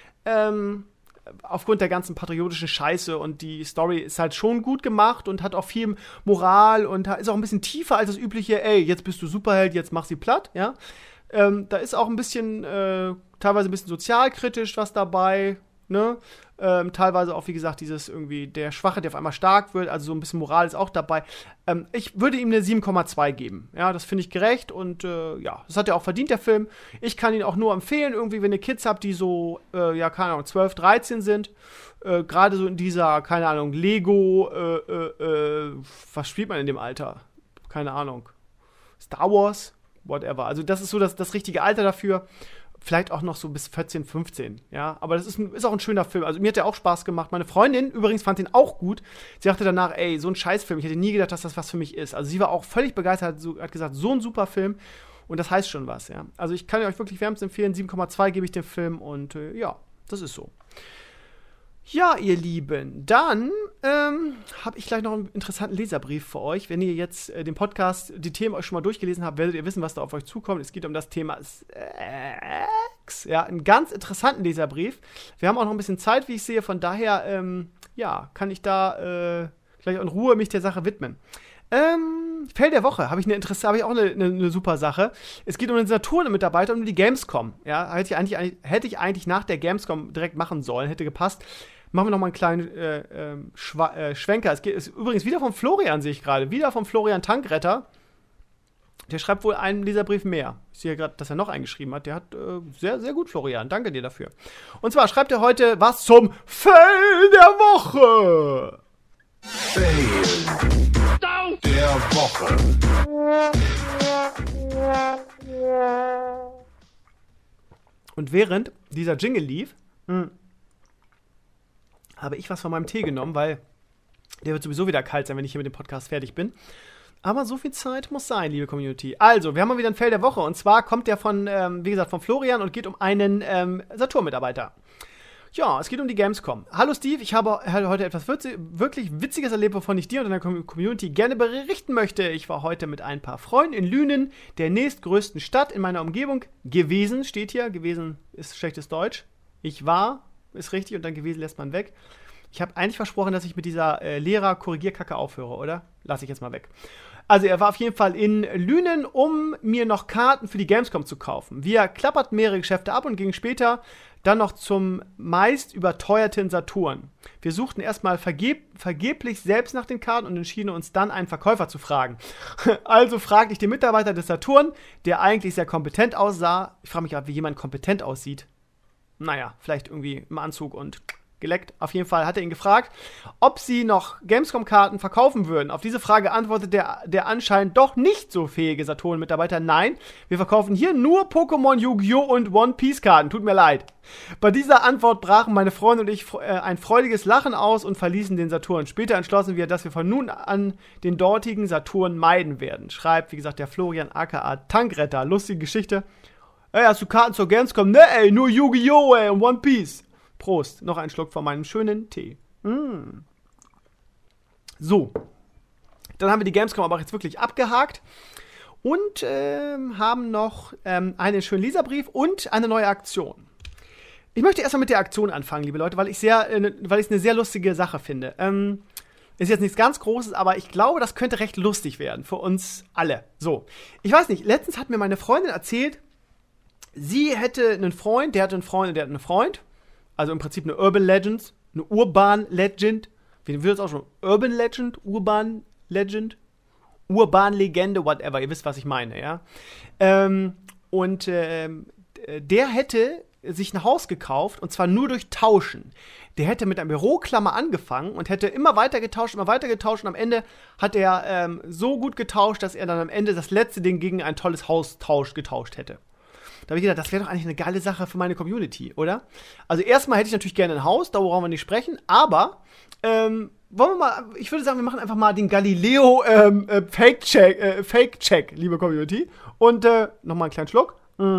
Ähm, aufgrund der ganzen patriotischen Scheiße und die Story ist halt schon gut gemacht und hat auch viel Moral und ist auch ein bisschen tiefer als das übliche, ey, jetzt bist du Superheld, jetzt mach sie platt, ja. Ähm, da ist auch ein bisschen, äh, teilweise ein bisschen sozialkritisch was dabei, ne? Ähm, teilweise auch, wie gesagt, dieses irgendwie der Schwache, der auf einmal stark wird, also so ein bisschen Moral ist auch dabei. Ähm, ich würde ihm eine sieben Komma zwei geben. Ja, das finde ich gerecht und äh, ja, das hat er auch verdient, der Film. Ich kann ihn auch nur empfehlen, irgendwie, wenn ihr Kids habt, die so, äh, ja, keine Ahnung, zwölf, dreizehn sind, äh, gerade so in dieser, keine Ahnung, Lego, äh, äh, äh, was spielt man in dem Alter? Keine Ahnung. Star Wars, whatever. Also das ist so das, das richtige Alter dafür. Vielleicht auch noch so bis vierzehn, fünfzehn, ja. Aber das ist, ein, ist auch ein schöner Film. Also mir hat der auch Spaß gemacht. Meine Freundin übrigens fand den auch gut. Sie dachte danach, ey, so ein Scheißfilm. Ich hätte nie gedacht, dass das was für mich ist. Also sie war auch völlig begeistert, so, hat gesagt, so ein super Film. Und das heißt schon was, ja. Also ich kann euch wirklich wärmstens empfehlen. sieben Komma zwei gebe ich dem Film und äh, ja, das ist so. Ja, ihr Lieben, dann ähm, habe ich gleich noch einen interessanten Leserbrief für euch. Wenn ihr jetzt äh, den Podcast, die Themen euch schon mal durchgelesen habt, werdet ihr wissen, was da auf euch zukommt. Es geht um das Thema Sex. Ja, einen ganz interessanten Leserbrief. Wir haben auch noch ein bisschen Zeit, wie ich sehe. Von daher, ähm, ja, kann ich da äh, gleich in Ruhe mich der Sache widmen. Ähm, Fell der Woche habe ich, eine Interesse, habe ich auch eine, eine, eine super Sache. Es geht um den Saturn-Mitarbeiter und um die Gamescom. Ja, hätte ich, eigentlich, hätte ich eigentlich nach der Gamescom direkt machen sollen, hätte gepasst. Machen wir noch mal einen kleinen äh, äh, Schwa- äh, Schwenker. Es geht, ist übrigens wieder von Florian, sehe ich gerade. Wieder von Florian Tankretter. Der schreibt wohl einen Leserbrief mehr. Ich sehe gerade, dass er noch eingeschrieben hat. Der hat äh, sehr, sehr gut, Florian. Danke dir dafür. Und zwar schreibt er heute was zum Fail der Woche. Fail der Woche. Und während dieser Jingle lief, mh, habe ich was von meinem Tee genommen, weil der wird sowieso wieder kalt sein, wenn ich hier mit dem Podcast fertig bin. Aber so viel Zeit muss sein, liebe Community. Also, wir haben mal wieder ein Fail der Woche. Und zwar kommt der von, ähm, wie gesagt, von Florian und geht um einen ähm, Saturn-Mitarbeiter. Ja, es geht um die Gamescom. Hallo Steve, ich habe heute etwas wirklich Witziges erlebt, wovon ich dir und deiner Community gerne berichten möchte. Ich war heute mit ein paar Freunden in Lünen, der nächstgrößten Stadt in meiner Umgebung, gewesen, steht hier. Gewesen ist schlechtes Deutsch. Ich war, ist richtig, und dann gewesen lässt man weg. Ich habe eigentlich versprochen, dass ich mit dieser äh, Lehrer-Korrigierkacke aufhöre, oder? Lass ich jetzt mal weg. Also er war auf jeden Fall in Lünen, um mir noch Karten für die Gamescom zu kaufen. Wir klapperten mehrere Geschäfte ab und gingen später dann noch zum meist überteuerten Saturn. Wir suchten erstmal vergeb- vergeblich selbst nach den Karten und entschieden uns dann, einen Verkäufer zu fragen. Also fragte ich den Mitarbeiter des Saturn, der eigentlich sehr kompetent aussah. Ich frage mich gerade, wie jemand kompetent aussieht. Naja, vielleicht irgendwie im Anzug und geleckt. Auf jeden Fall hat er ihn gefragt, ob sie noch Gamescom-Karten verkaufen würden. Auf diese Frage antwortet der, der anscheinend doch nicht so fähige Saturn-Mitarbeiter, nein, wir verkaufen hier nur Pokémon, Yu-Gi-Oh! Und One-Piece-Karten. Tut mir leid. Bei dieser Antwort brachen meine Freunde und ich äh, ein freudiges Lachen aus und verließen den Saturn. Später entschlossen wir, dass wir von nun an den dortigen Saturn meiden werden. Schreibt, wie gesagt, der Florian aka Tankretter. Lustige Geschichte. Ey, hast du Karten zur Gamescom? Ne, ey, nur Yu-Gi-Oh! Ey, und One Piece. Prost, noch ein Schluck von meinem schönen Tee. Mm. So, dann haben wir die Gamescom aber jetzt wirklich abgehakt und ähm, haben noch ähm, einen schönen Leserbrief und eine neue Aktion. Ich möchte erstmal mit der Aktion anfangen, liebe Leute, weil ich sehr, äh, weil ich es eine sehr lustige Sache finde. Ähm, ist jetzt nichts ganz Großes, aber ich glaube, das könnte recht lustig werden für uns alle. So, ich weiß nicht, letztens hat mir meine Freundin erzählt, sie hätte einen Freund, der hatte einen Freund und der hat einen Freund. Also im Prinzip eine Urban Legend, eine Urban Legend. Wie wird es auch schon? Urban Legend, Urban Legend, Urban Legende, whatever. Ihr wisst, was ich meine, ja. Ähm, und ähm, der hätte sich ein Haus gekauft und zwar nur durch Tauschen. Der hätte mit einer Büroklammer angefangen und hätte immer weiter getauscht, immer weiter getauscht und am Ende hat er ähm, so gut getauscht, dass er dann am Ende das letzte Ding gegen ein tolles Haus tausch, getauscht hätte. Da habe ich gedacht, das wäre doch eigentlich eine geile Sache für meine Community, oder? Also erstmal hätte ich natürlich gerne ein Haus, da brauchen wir nicht sprechen, aber ähm, wollen wir mal, ich würde sagen, wir machen einfach mal den Galileo ähm, äh, Fake-Check, äh, Fake-Check, liebe Community. Und äh, nochmal einen kleinen Schluck. Mm.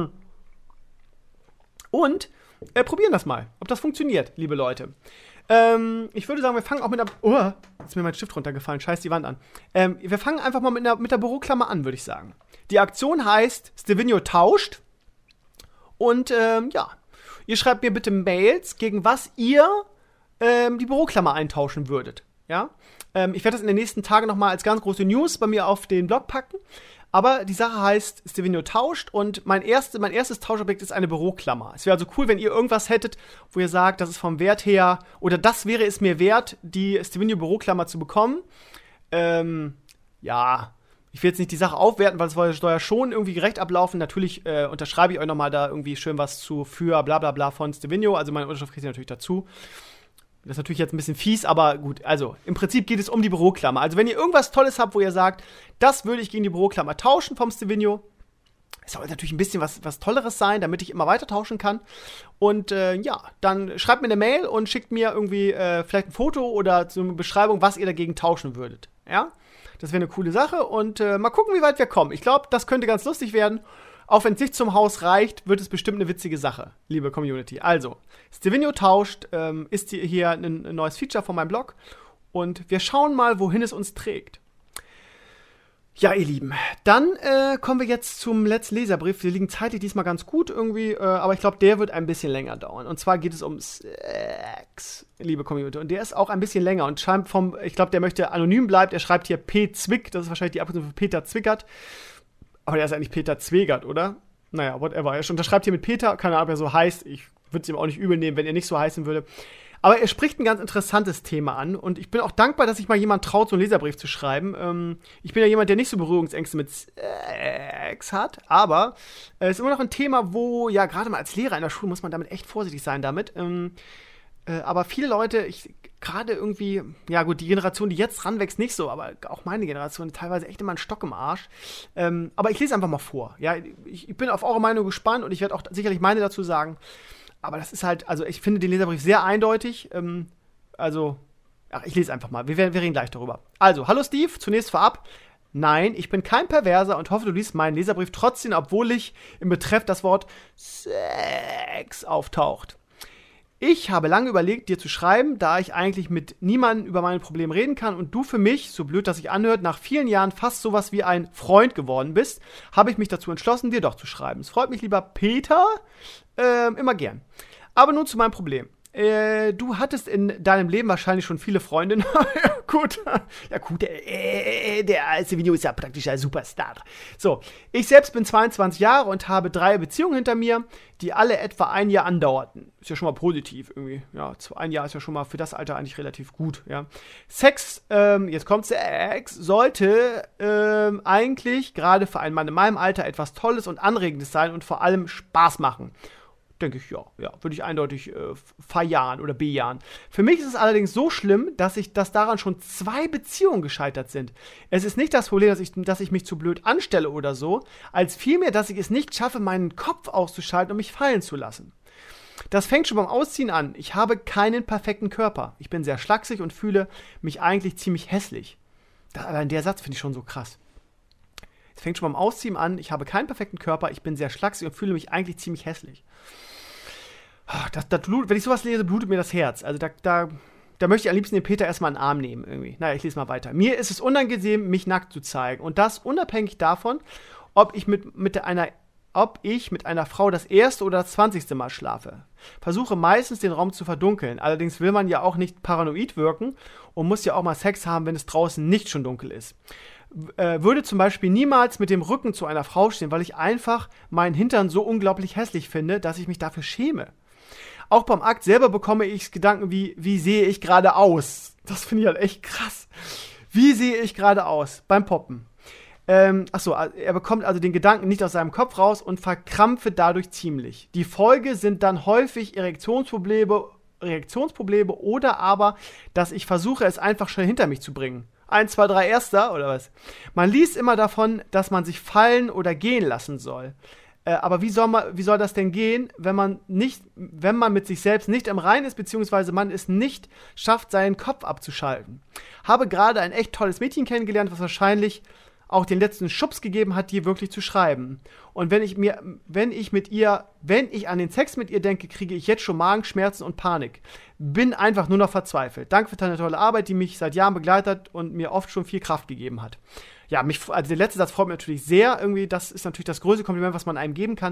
Und äh, probieren das mal, ob das funktioniert, liebe Leute. Ähm, ich würde sagen, wir fangen auch mit der, oh, jetzt ist mir mein Stift runtergefallen, scheiß die Wand an. Ähm, wir fangen einfach mal mit der, mit der Büroklammer an, würde ich sagen. Die Aktion heißt, Stevino tauscht. Und ähm, ja, ihr schreibt mir bitte Mails, gegen was ihr ähm, die Büroklammer eintauschen würdet. Ja, ähm, ich werde das in den nächsten Tagen nochmal als ganz große News bei mir auf den Blog packen. Aber die Sache heißt, Stevino tauscht und mein, erste, mein erstes Tauschobjekt ist eine Büroklammer. Es wäre also cool, wenn ihr irgendwas hättet, wo ihr sagt, das ist vom Wert her, oder das wäre es mir wert, die Stevino Büroklammer zu bekommen. Ähm, ja... Ich will jetzt nicht die Sache aufwerten, weil es soll ja schon irgendwie gerecht ablaufen. Natürlich äh, unterschreibe ich euch nochmal da irgendwie schön was zu für bla bla bla von Stevino. Also meine Unterschrift kriegt ihr natürlich dazu. Das ist natürlich jetzt ein bisschen fies, aber gut. Also im Prinzip geht es um die Büroklammer. Also wenn ihr irgendwas Tolles habt, wo ihr sagt, das würde ich gegen die Büroklammer tauschen vom Stevino. Es soll natürlich ein bisschen was, was Tolleres sein, damit ich immer weiter tauschen kann. Und äh, ja, dann schreibt mir eine Mail und schickt mir irgendwie äh, vielleicht ein Foto oder so eine Beschreibung, was ihr dagegen tauschen würdet. Ja? Das wäre eine coole Sache und äh, mal gucken, wie weit wir kommen. Ich glaube, das könnte ganz lustig werden. Auch wenn es nicht zum Haus reicht, wird es bestimmt eine witzige Sache, liebe Community. Also, Stevino tauscht, ähm, ist hier ein, ein neues Feature von meinem Blog und wir schauen mal, wohin es uns trägt. Ja, ihr Lieben, dann äh, kommen wir jetzt zum letzten Leserbrief. Wir liegen zeitlich diesmal ganz gut irgendwie, äh, aber ich glaube, der wird ein bisschen länger dauern. Und zwar geht es um Sex, liebe Community. Und der ist auch ein bisschen länger und scheint vom, ich glaube, der möchte anonym bleiben. Er schreibt hier P. Zwick, das ist wahrscheinlich die Abkürzung für Peter Zwickert. Aber der ist eigentlich Peter Zwegert, oder? Naja, whatever. Er unterschreibt hier mit Peter, keine Ahnung, ob er so heißt. Ich würde es ihm auch nicht übel nehmen, wenn er nicht so heißen würde. Aber er spricht ein ganz interessantes Thema an und ich bin auch dankbar, dass sich mal jemand traut, so einen Leserbrief zu schreiben. Ähm, ich bin ja jemand, der nicht so Berührungsängste mit Sex hat, aber es äh, ist immer noch ein Thema, wo, ja, gerade mal als Lehrer in der Schule muss man damit echt vorsichtig sein damit. Ähm, äh, aber viele Leute, ich gerade irgendwie, ja gut, die Generation, die jetzt ranwächst, nicht so, aber auch meine Generation, teilweise echt immer einen Stock im Arsch. Ähm, aber ich lese einfach mal vor. Ja, ich, ich bin auf eure Meinung gespannt und ich werde auch sicherlich meine dazu sagen. Aber das ist halt, also ich finde den Leserbrief sehr eindeutig. Ähm, also, ach, ich lese einfach mal. Wir, wir reden gleich darüber. Also, hallo Steve, zunächst vorab. Nein, ich bin kein Perverser und hoffe, du liest meinen Leserbrief trotzdem, obwohl ich im Betreff das Wort Sex auftaucht. Ich habe lange überlegt, dir zu schreiben, da ich eigentlich mit niemandem über meine Probleme reden kann und du für mich, so blöd das sich anhört, nach vielen Jahren fast sowas wie ein Freund geworden bist, habe ich mich dazu entschlossen, dir doch zu schreiben. Es freut mich, lieber Peter, äh, immer gern. Aber nun zu meinem Problem. Äh, du hattest in deinem Leben wahrscheinlich schon viele Freundinnen. Ja, gut. Ja, gut, äh, der Stevino ist ja praktisch ein Superstar. So, ich selbst bin zweiundzwanzig Jahre und habe drei Beziehungen hinter mir, die alle etwa ein Jahr andauerten. Ist ja schon mal positiv irgendwie. Ja, ein Jahr ist ja schon mal für das Alter eigentlich relativ gut, ja. Sex, ähm, jetzt kommt Sex, sollte ähm, eigentlich gerade für einen Mann in meinem Alter etwas Tolles und Anregendes sein und vor allem Spaß machen. denke ich, ja, ja, würde ich eindeutig äh, verjahen oder bejahen. Für mich ist es allerdings so schlimm, dass ich, dass daran schon zwei Beziehungen gescheitert sind. Es ist nicht das Problem, dass ich, dass ich mich zu blöd anstelle oder so, als vielmehr, dass ich es nicht schaffe, meinen Kopf auszuschalten und mich fallen zu lassen. Das fängt schon beim Ausziehen an. Ich habe keinen perfekten Körper. Ich bin sehr schlaksig und fühle mich eigentlich ziemlich hässlich. Das, allein der Satz finde ich schon so krass. Es fängt schon beim Ausziehen an. Ich habe keinen perfekten Körper. Ich bin sehr schlaksig und fühle mich eigentlich ziemlich hässlich. Das, das Blut, wenn ich sowas lese, blutet mir das Herz. Also da, da, da möchte ich am liebsten den Peter erstmal in den Arm nehmen irgendwie. Naja, ich lese mal weiter. Mir ist es unangenehm, mich nackt zu zeigen. Und das unabhängig davon, ob ich mit, mit einer, ob ich mit einer Frau das erste oder das zwanzigste Mal schlafe. Versuche meistens den Raum zu verdunkeln. Allerdings will man ja auch nicht paranoid wirken und muss ja auch mal Sex haben, wenn es draußen nicht schon dunkel ist. Äh, würde zum Beispiel niemals mit dem Rücken zu einer Frau stehen, weil ich einfach meinen Hintern so unglaublich hässlich finde, dass ich mich dafür schäme. Auch beim Akt selber bekomme ich Gedanken wie, wie sehe ich gerade aus? Das finde ich halt echt krass. Wie sehe ich gerade aus? Beim Poppen. Ähm, achso, er bekommt also den Gedanken nicht aus seinem Kopf raus und verkrampfe dadurch ziemlich. Die Folge sind dann häufig Erektionsprobleme, Erektionsprobleme oder aber, dass ich versuche, es einfach schnell hinter mich zu bringen. Eins, zwei, drei, erster, oder was? Man liest immer davon, dass man sich fallen oder gehen lassen soll. Aber wie soll man, wie soll das denn gehen, wenn man nicht, wenn man mit sich selbst nicht im Reinen ist, beziehungsweise man es nicht schafft, seinen Kopf abzuschalten? Habe gerade ein echt tolles Mädchen kennengelernt, was wahrscheinlich auch den letzten Schubs gegeben hat, dir wirklich zu schreiben. Und wenn ich mir, wenn ich mit ihr, wenn ich an den Sex mit ihr denke, kriege ich jetzt schon Magenschmerzen und Panik. Bin einfach nur noch verzweifelt. Danke für deine tolle Arbeit, die mich seit Jahren begleitet und mir oft schon viel Kraft gegeben hat. Ja, mich, also der letzte Satz freut mich natürlich sehr. Irgendwie, das ist natürlich das größte Kompliment, was man einem geben kann.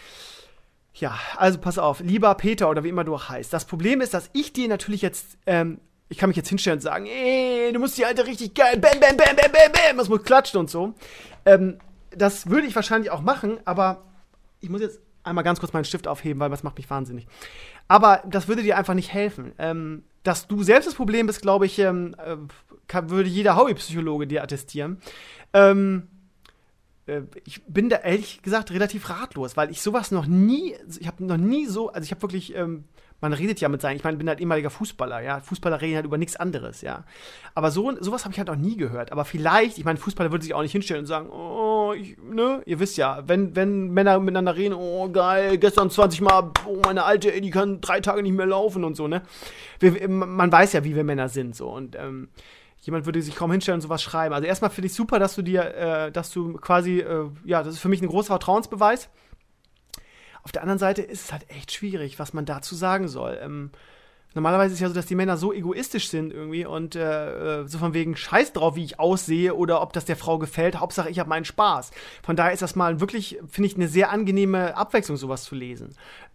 Ja, also pass auf, lieber Peter oder wie immer du auch heißt. Das Problem ist, dass ich dir natürlich jetzt, ähm, ich kann mich jetzt hinstellen und sagen, ey, du musst die Alte richtig geil, bam, bam, bam, bam, bam, bam, das muss klatschen und so. Ähm, das würde ich wahrscheinlich auch machen, aber ich muss jetzt einmal ganz kurz meinen Stift aufheben, weil das macht mich wahnsinnig. Aber das würde dir einfach nicht helfen. Ähm, dass du selbst das Problem bist, glaube ich, ähm, kann, würde jeder Hobbypsychologe dir attestieren. Ähm, äh, ich bin da ehrlich gesagt relativ ratlos, weil ich sowas noch nie, ich habe noch nie so, also ich habe wirklich, ähm, man redet ja mit seinen, ich meine, ich bin halt ehemaliger Fußballer, ja, Fußballer reden halt über nichts anderes, ja. Aber so, sowas habe ich halt noch nie gehört. Aber vielleicht, ich meine, Fußballer würde sich auch nicht hinstellen und sagen, oh, ich, ne, ihr wisst ja, wenn, wenn Männer miteinander reden, oh, geil, gestern zwanzig Mal, oh, meine Alte, ey, die kann drei Tage nicht mehr laufen und so, ne. Wir, man weiß ja, wie wir Männer sind, so, und, ähm, jemand würde sich kaum hinstellen und sowas schreiben. Also erstmal finde ich super, dass du dir, äh, dass du quasi, äh, ja, das ist für mich ein großer Vertrauensbeweis. Auf der anderen Seite ist es halt echt schwierig, was man dazu sagen soll. Ähm, normalerweise ist es ja so, dass die Männer so egoistisch sind irgendwie und äh, so von wegen Scheiß drauf, wie ich aussehe oder ob das der Frau gefällt. Hauptsache, ich habe meinen Spaß. Von daher ist das mal wirklich, finde ich, eine sehr angenehme Abwechslung, sowas zu lesen.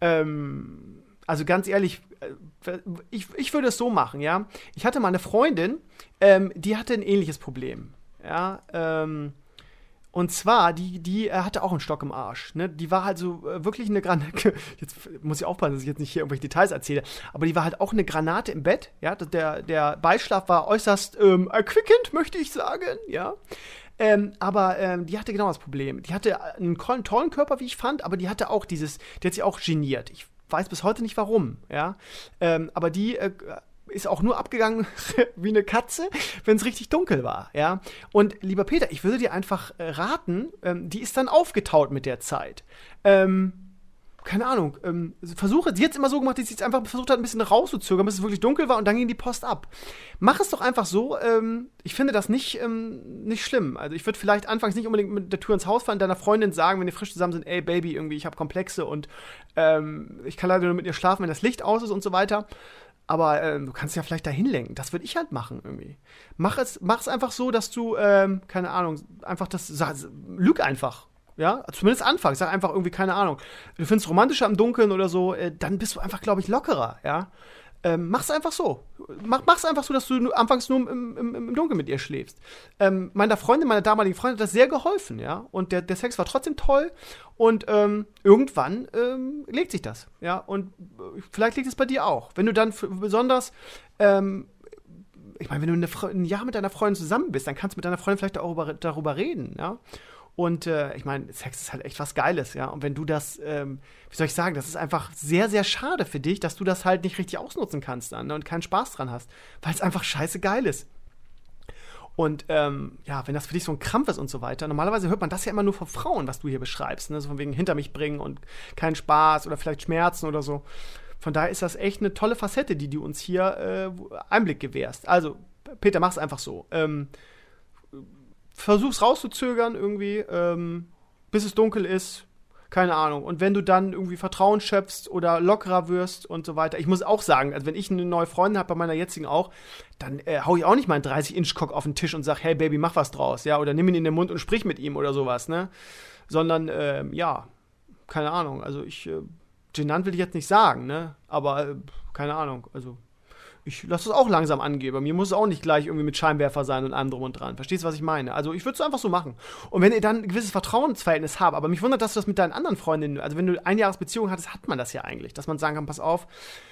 Ähm, also ganz ehrlich, ich, ich würde es so machen, ja. Ich hatte mal eine Freundin, ähm, die hatte ein ähnliches Problem, ja, ähm, und zwar, die, die äh, hatte auch einen Stock im Arsch, ne? Die war halt so äh, wirklich eine Granate, jetzt muss ich aufpassen, dass ich jetzt nicht hier irgendwelche Details erzähle, aber die war halt auch eine Granate im Bett, ja, der, der Beischlaf war äußerst ähm, erquickend, möchte ich sagen, ja. Ähm, aber ähm, die hatte genau das Problem. Die hatte einen tollen Körper, wie ich fand, aber die hatte auch dieses, die hat sich auch geniert. Ich weiß bis heute nicht warum, ja. Ähm, aber die äh, ist auch nur abgegangen wie eine Katze, wenn es richtig dunkel war, ja. Und lieber Peter, ich würde dir einfach äh, raten, ähm, die ist dann aufgetaut mit der Zeit. Ähm, keine Ahnung, ähm, versuche, sie hat es immer so gemacht, dass sie jetzt einfach versucht hat, ein bisschen rauszuzögern, bis es wirklich dunkel war und dann ging die Post ab. Mach es doch einfach so, ähm, ich finde das nicht, ähm, nicht schlimm. Also ich würde vielleicht anfangs nicht unbedingt mit der Tür ins Haus fahren, deiner Freundin sagen, wenn ihr frisch zusammen sind, ey Baby, irgendwie, ich habe Komplexe und ähm, ich kann leider nur mit ihr schlafen, wenn das Licht aus ist und so weiter. Aber ähm, du kannst ja vielleicht dahin lenken. Das würde ich halt machen irgendwie. Mach es, mach es einfach so, dass du, ähm, keine Ahnung, einfach das, sag, lüg einfach. Ja, zumindest Anfang. Sag einfach irgendwie, keine Ahnung. Du findest romantischer im Dunkeln oder so, äh, dann bist du einfach, glaube ich, lockerer, ja. Ähm, mach's einfach so. Mach, mach's einfach so, dass du nur, anfangs nur im, im, im Dunkeln mit ihr schläfst. Ähm, meiner Freundin, meiner damaligen Freundin hat das sehr geholfen, ja. Und der, der Sex war trotzdem toll. Und ähm, irgendwann ähm, legt sich das, ja. Und äh, vielleicht liegt es bei dir auch. Wenn du dann f- besonders, ähm, ich meine, wenn du eine, ein Jahr mit deiner Freundin zusammen bist, dann kannst du mit deiner Freundin vielleicht darüber, darüber reden, ja. Und äh, ich meine, Sex ist halt echt was Geiles, ja. Und wenn du das, ähm, wie soll ich sagen, das ist einfach sehr, sehr schade für dich, dass du das halt nicht richtig ausnutzen kannst dann, ne, und keinen Spaß dran hast, weil es einfach scheiße geil ist. Und ähm, ja, wenn das für dich so ein Krampf ist und so weiter, normalerweise hört man das ja immer nur von Frauen, was du hier beschreibst, ne? So von wegen hinter mich bringen und keinen Spaß oder vielleicht Schmerzen oder so. Von daher ist das echt eine tolle Facette, die du uns hier äh, Einblick gewährst. Also, Peter, mach's einfach so. Ähm, versuch's rauszuzögern irgendwie, ähm, bis es dunkel ist. Keine Ahnung. Und wenn du dann irgendwie Vertrauen schöpfst oder lockerer wirst und so weiter. Ich muss auch sagen, also wenn ich eine neue Freundin habe, bei meiner jetzigen auch, dann äh, hau ich auch nicht meinen dreißig Inch Cock auf den Tisch und sag, hey Baby, mach was draus, ja, oder nimm ihn in den Mund und sprich mit ihm oder sowas, ne? Sondern, ähm, ja, keine Ahnung. Also ich, äh, genannt will ich jetzt nicht sagen, ne? Aber, äh, keine Ahnung, also ich lasse es auch langsam angehen. Bei mir muss es auch nicht gleich irgendwie mit Scheinwerfer sein und allem drum und dran. Verstehst du, was ich meine? Also ich würde es einfach so machen. Und wenn ihr dann ein gewisses Vertrauensverhältnis habt, aber mich wundert, dass du das mit deinen anderen Freundinnen, also wenn du eine Jahresbeziehung hattest, hat man das ja eigentlich. Dass man sagen kann, pass auf,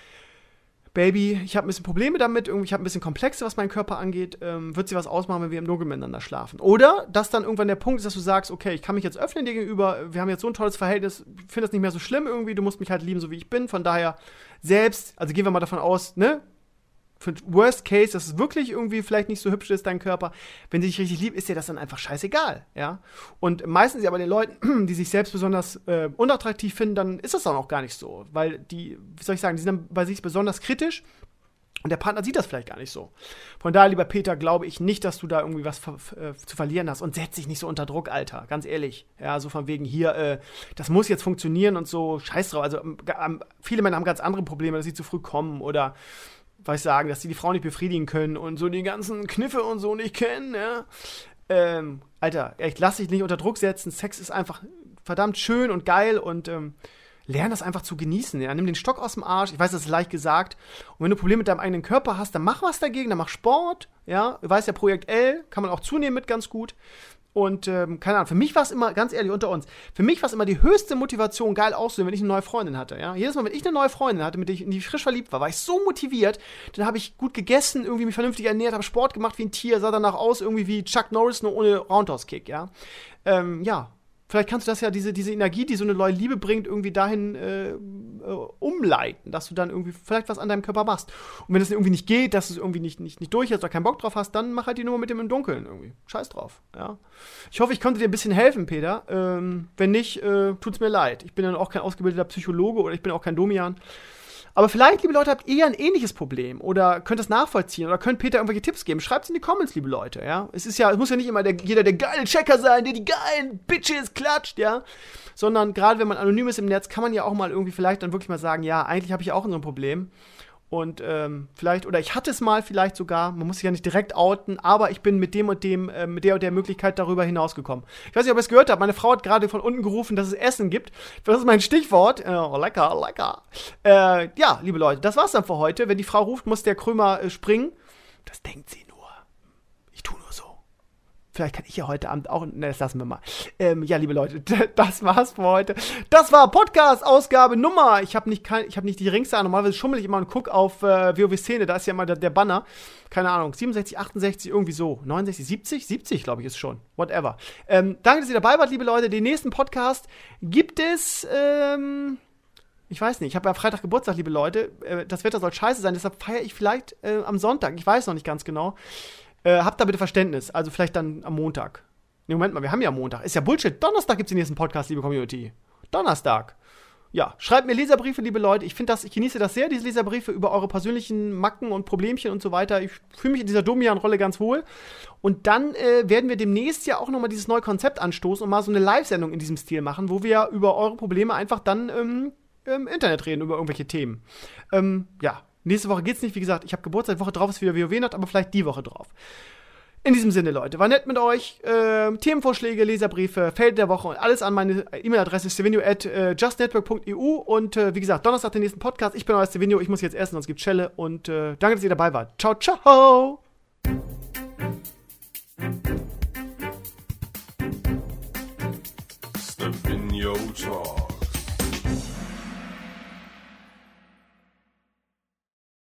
Baby, ich habe ein bisschen Probleme damit, irgendwie, ich habe ein bisschen Komplexe, was meinen Körper angeht, ähm, wird sie was ausmachen, wenn wir im Dunkeln miteinander schlafen. Oder, dass dann irgendwann der Punkt ist, dass du sagst, okay, ich kann mich jetzt öffnen dir gegenüber, wir haben jetzt so ein tolles Verhältnis, ich finde das nicht mehr so schlimm irgendwie, du musst mich halt lieben, so wie ich bin, von daher selbst, also gehen wir mal davon aus, ne, für Worst Case, dass es wirklich irgendwie vielleicht nicht so hübsch ist, dein Körper, wenn sie dich richtig liebt, ist dir das dann einfach scheißegal, ja. Und meistens ja bei den Leuten, die sich selbst besonders äh, unattraktiv finden, dann ist das dann auch gar nicht so, weil die, wie soll ich sagen, die sind dann bei sich besonders kritisch und der Partner sieht das vielleicht gar nicht so. Von daher, lieber Peter, glaube ich nicht, dass du da irgendwie was ver- äh, zu verlieren hast und setz dich nicht so unter Druck, Alter, ganz ehrlich. Ja, so von wegen hier, äh, das muss jetzt funktionieren und so, scheiß drauf. Also ähm, viele Männer haben ganz andere Probleme, dass sie zu früh kommen oder was ich sagen, dass die die Frau nicht befriedigen können und so die ganzen Kniffe und so nicht kennen, ja. Ähm, Alter, echt, lass dich nicht unter Druck setzen. Sex ist einfach verdammt schön und geil und ähm, lern das einfach zu genießen, ja. Nimm den Stock aus dem Arsch. Ich weiß, das ist leicht gesagt. Und wenn du Probleme mit deinem eigenen Körper hast, dann mach was dagegen, dann mach Sport, ja. Du weißt ja, Projekt L kann man auch zunehmen mit ganz gut. Und, ähm, keine Ahnung, für mich war es immer, ganz ehrlich, unter uns, für mich war es immer die höchste Motivation, geil auszusehen, wenn ich eine neue Freundin hatte, ja. Jedes Mal, wenn ich eine neue Freundin hatte, mit der ich in die frisch verliebt war, war ich so motiviert, dann habe ich gut gegessen, irgendwie mich vernünftig ernährt, habe Sport gemacht wie ein Tier, sah danach aus, irgendwie wie Chuck Norris, nur ohne Roundhouse-Kick, ja. Ähm, ja. Vielleicht kannst du das ja, diese, diese Energie, die so eine neue Liebe bringt, irgendwie dahin äh, äh, umleiten, dass du dann irgendwie vielleicht was an deinem Körper machst. Und wenn es irgendwie nicht geht, dass du es irgendwie nicht, nicht, nicht durch hast oder keinen Bock drauf hast, dann mach halt die Nummer mit dem im Dunkeln irgendwie. Scheiß drauf, ja. Ich hoffe, ich konnte dir ein bisschen helfen, Peter. Ähm, wenn nicht, äh, tut's mir leid. Ich bin dann auch kein ausgebildeter Psychologe oder ich bin auch kein Domian. Aber vielleicht, liebe Leute, habt ihr ja ein ähnliches Problem oder könnt es nachvollziehen oder könnt Peter irgendwelche Tipps geben. Schreibt es in die Comments, liebe Leute, ja. Es ist ja, es muss ja nicht immer der, jeder der geile Checker sein, der die geilen Bitches klatscht, ja. Sondern gerade wenn man anonym ist im Netz, kann man ja auch mal irgendwie vielleicht dann wirklich mal sagen, ja, eigentlich habe ich ja auch so ein Problem. Und ähm, vielleicht, oder ich hatte es mal vielleicht sogar, man muss sich ja nicht direkt outen, aber ich bin mit dem und dem, äh, mit der und der Möglichkeit darüber hinausgekommen. Ich weiß nicht, ob ihr es gehört habt, meine Frau hat gerade von unten gerufen, dass es Essen gibt. Das ist mein Stichwort. Oh, lecker, lecker. Äh, ja, liebe Leute, das war's dann für heute. Wenn die Frau ruft, muss der Krömer äh, springen. Das denkt sie nur. Ich tu nur so. Vielleicht kann ich ja heute Abend auch, ne, das lassen wir mal. Ähm, ja, liebe Leute, das war's für heute. Das war Podcast-Ausgabe Nummer. Ich habe nicht, kein, ich hab nicht die geringste Ahnung. Normalerweise schummel ich immer und guck auf äh, WoW-Szene. Da ist ja immer der, der Banner. Keine Ahnung, siebenundsechzig, achtundsechzig, irgendwie so. neunundsechzig, siebzig? siebzig, glaube ich, ist schon. Whatever. Ähm, danke, dass ihr dabei wart, liebe Leute. Den nächsten Podcast gibt es, ähm... Ich weiß nicht, ich habe ja Freitag Geburtstag, liebe Leute. Äh, das Wetter soll scheiße sein, deshalb feiere ich vielleicht äh, am Sonntag. Ich weiß noch nicht ganz genau. Äh, habt da bitte Verständnis. Also vielleicht dann am Montag. Nee, Moment mal, wir haben ja Montag. Ist ja Bullshit. Donnerstag gibt's den nächsten Podcast, liebe Community. Donnerstag. Ja, schreibt mir Leserbriefe, liebe Leute. Ich finde das, ich genieße das sehr, diese Leserbriefe über eure persönlichen Macken und Problemchen und so weiter. Ich fühle mich in dieser Domian-Rolle ganz wohl. Und dann äh, werden wir demnächst ja auch nochmal dieses neue Konzept anstoßen und mal so eine Live-Sendung in diesem Stil machen, wo wir über eure Probleme einfach dann ähm, im Internet reden, über irgendwelche Themen. Ähm, ja. Nächste Woche geht's nicht, wie gesagt, ich habe Geburtstag, Woche drauf ist wieder WoW-Nacht, aber vielleicht die Woche drauf. In diesem Sinne, Leute, war nett mit euch. Ähm, Themenvorschläge, Leserbriefe, Feld der Woche und alles an meine E-Mail-Adresse stevenio at justnetwork punkt e u und äh, wie gesagt, Donnerstag den nächsten Podcast. Ich bin euer Stevenio, ich muss jetzt essen, sonst gibt's Schelle und äh, danke, dass ihr dabei wart. Ciao, ciao!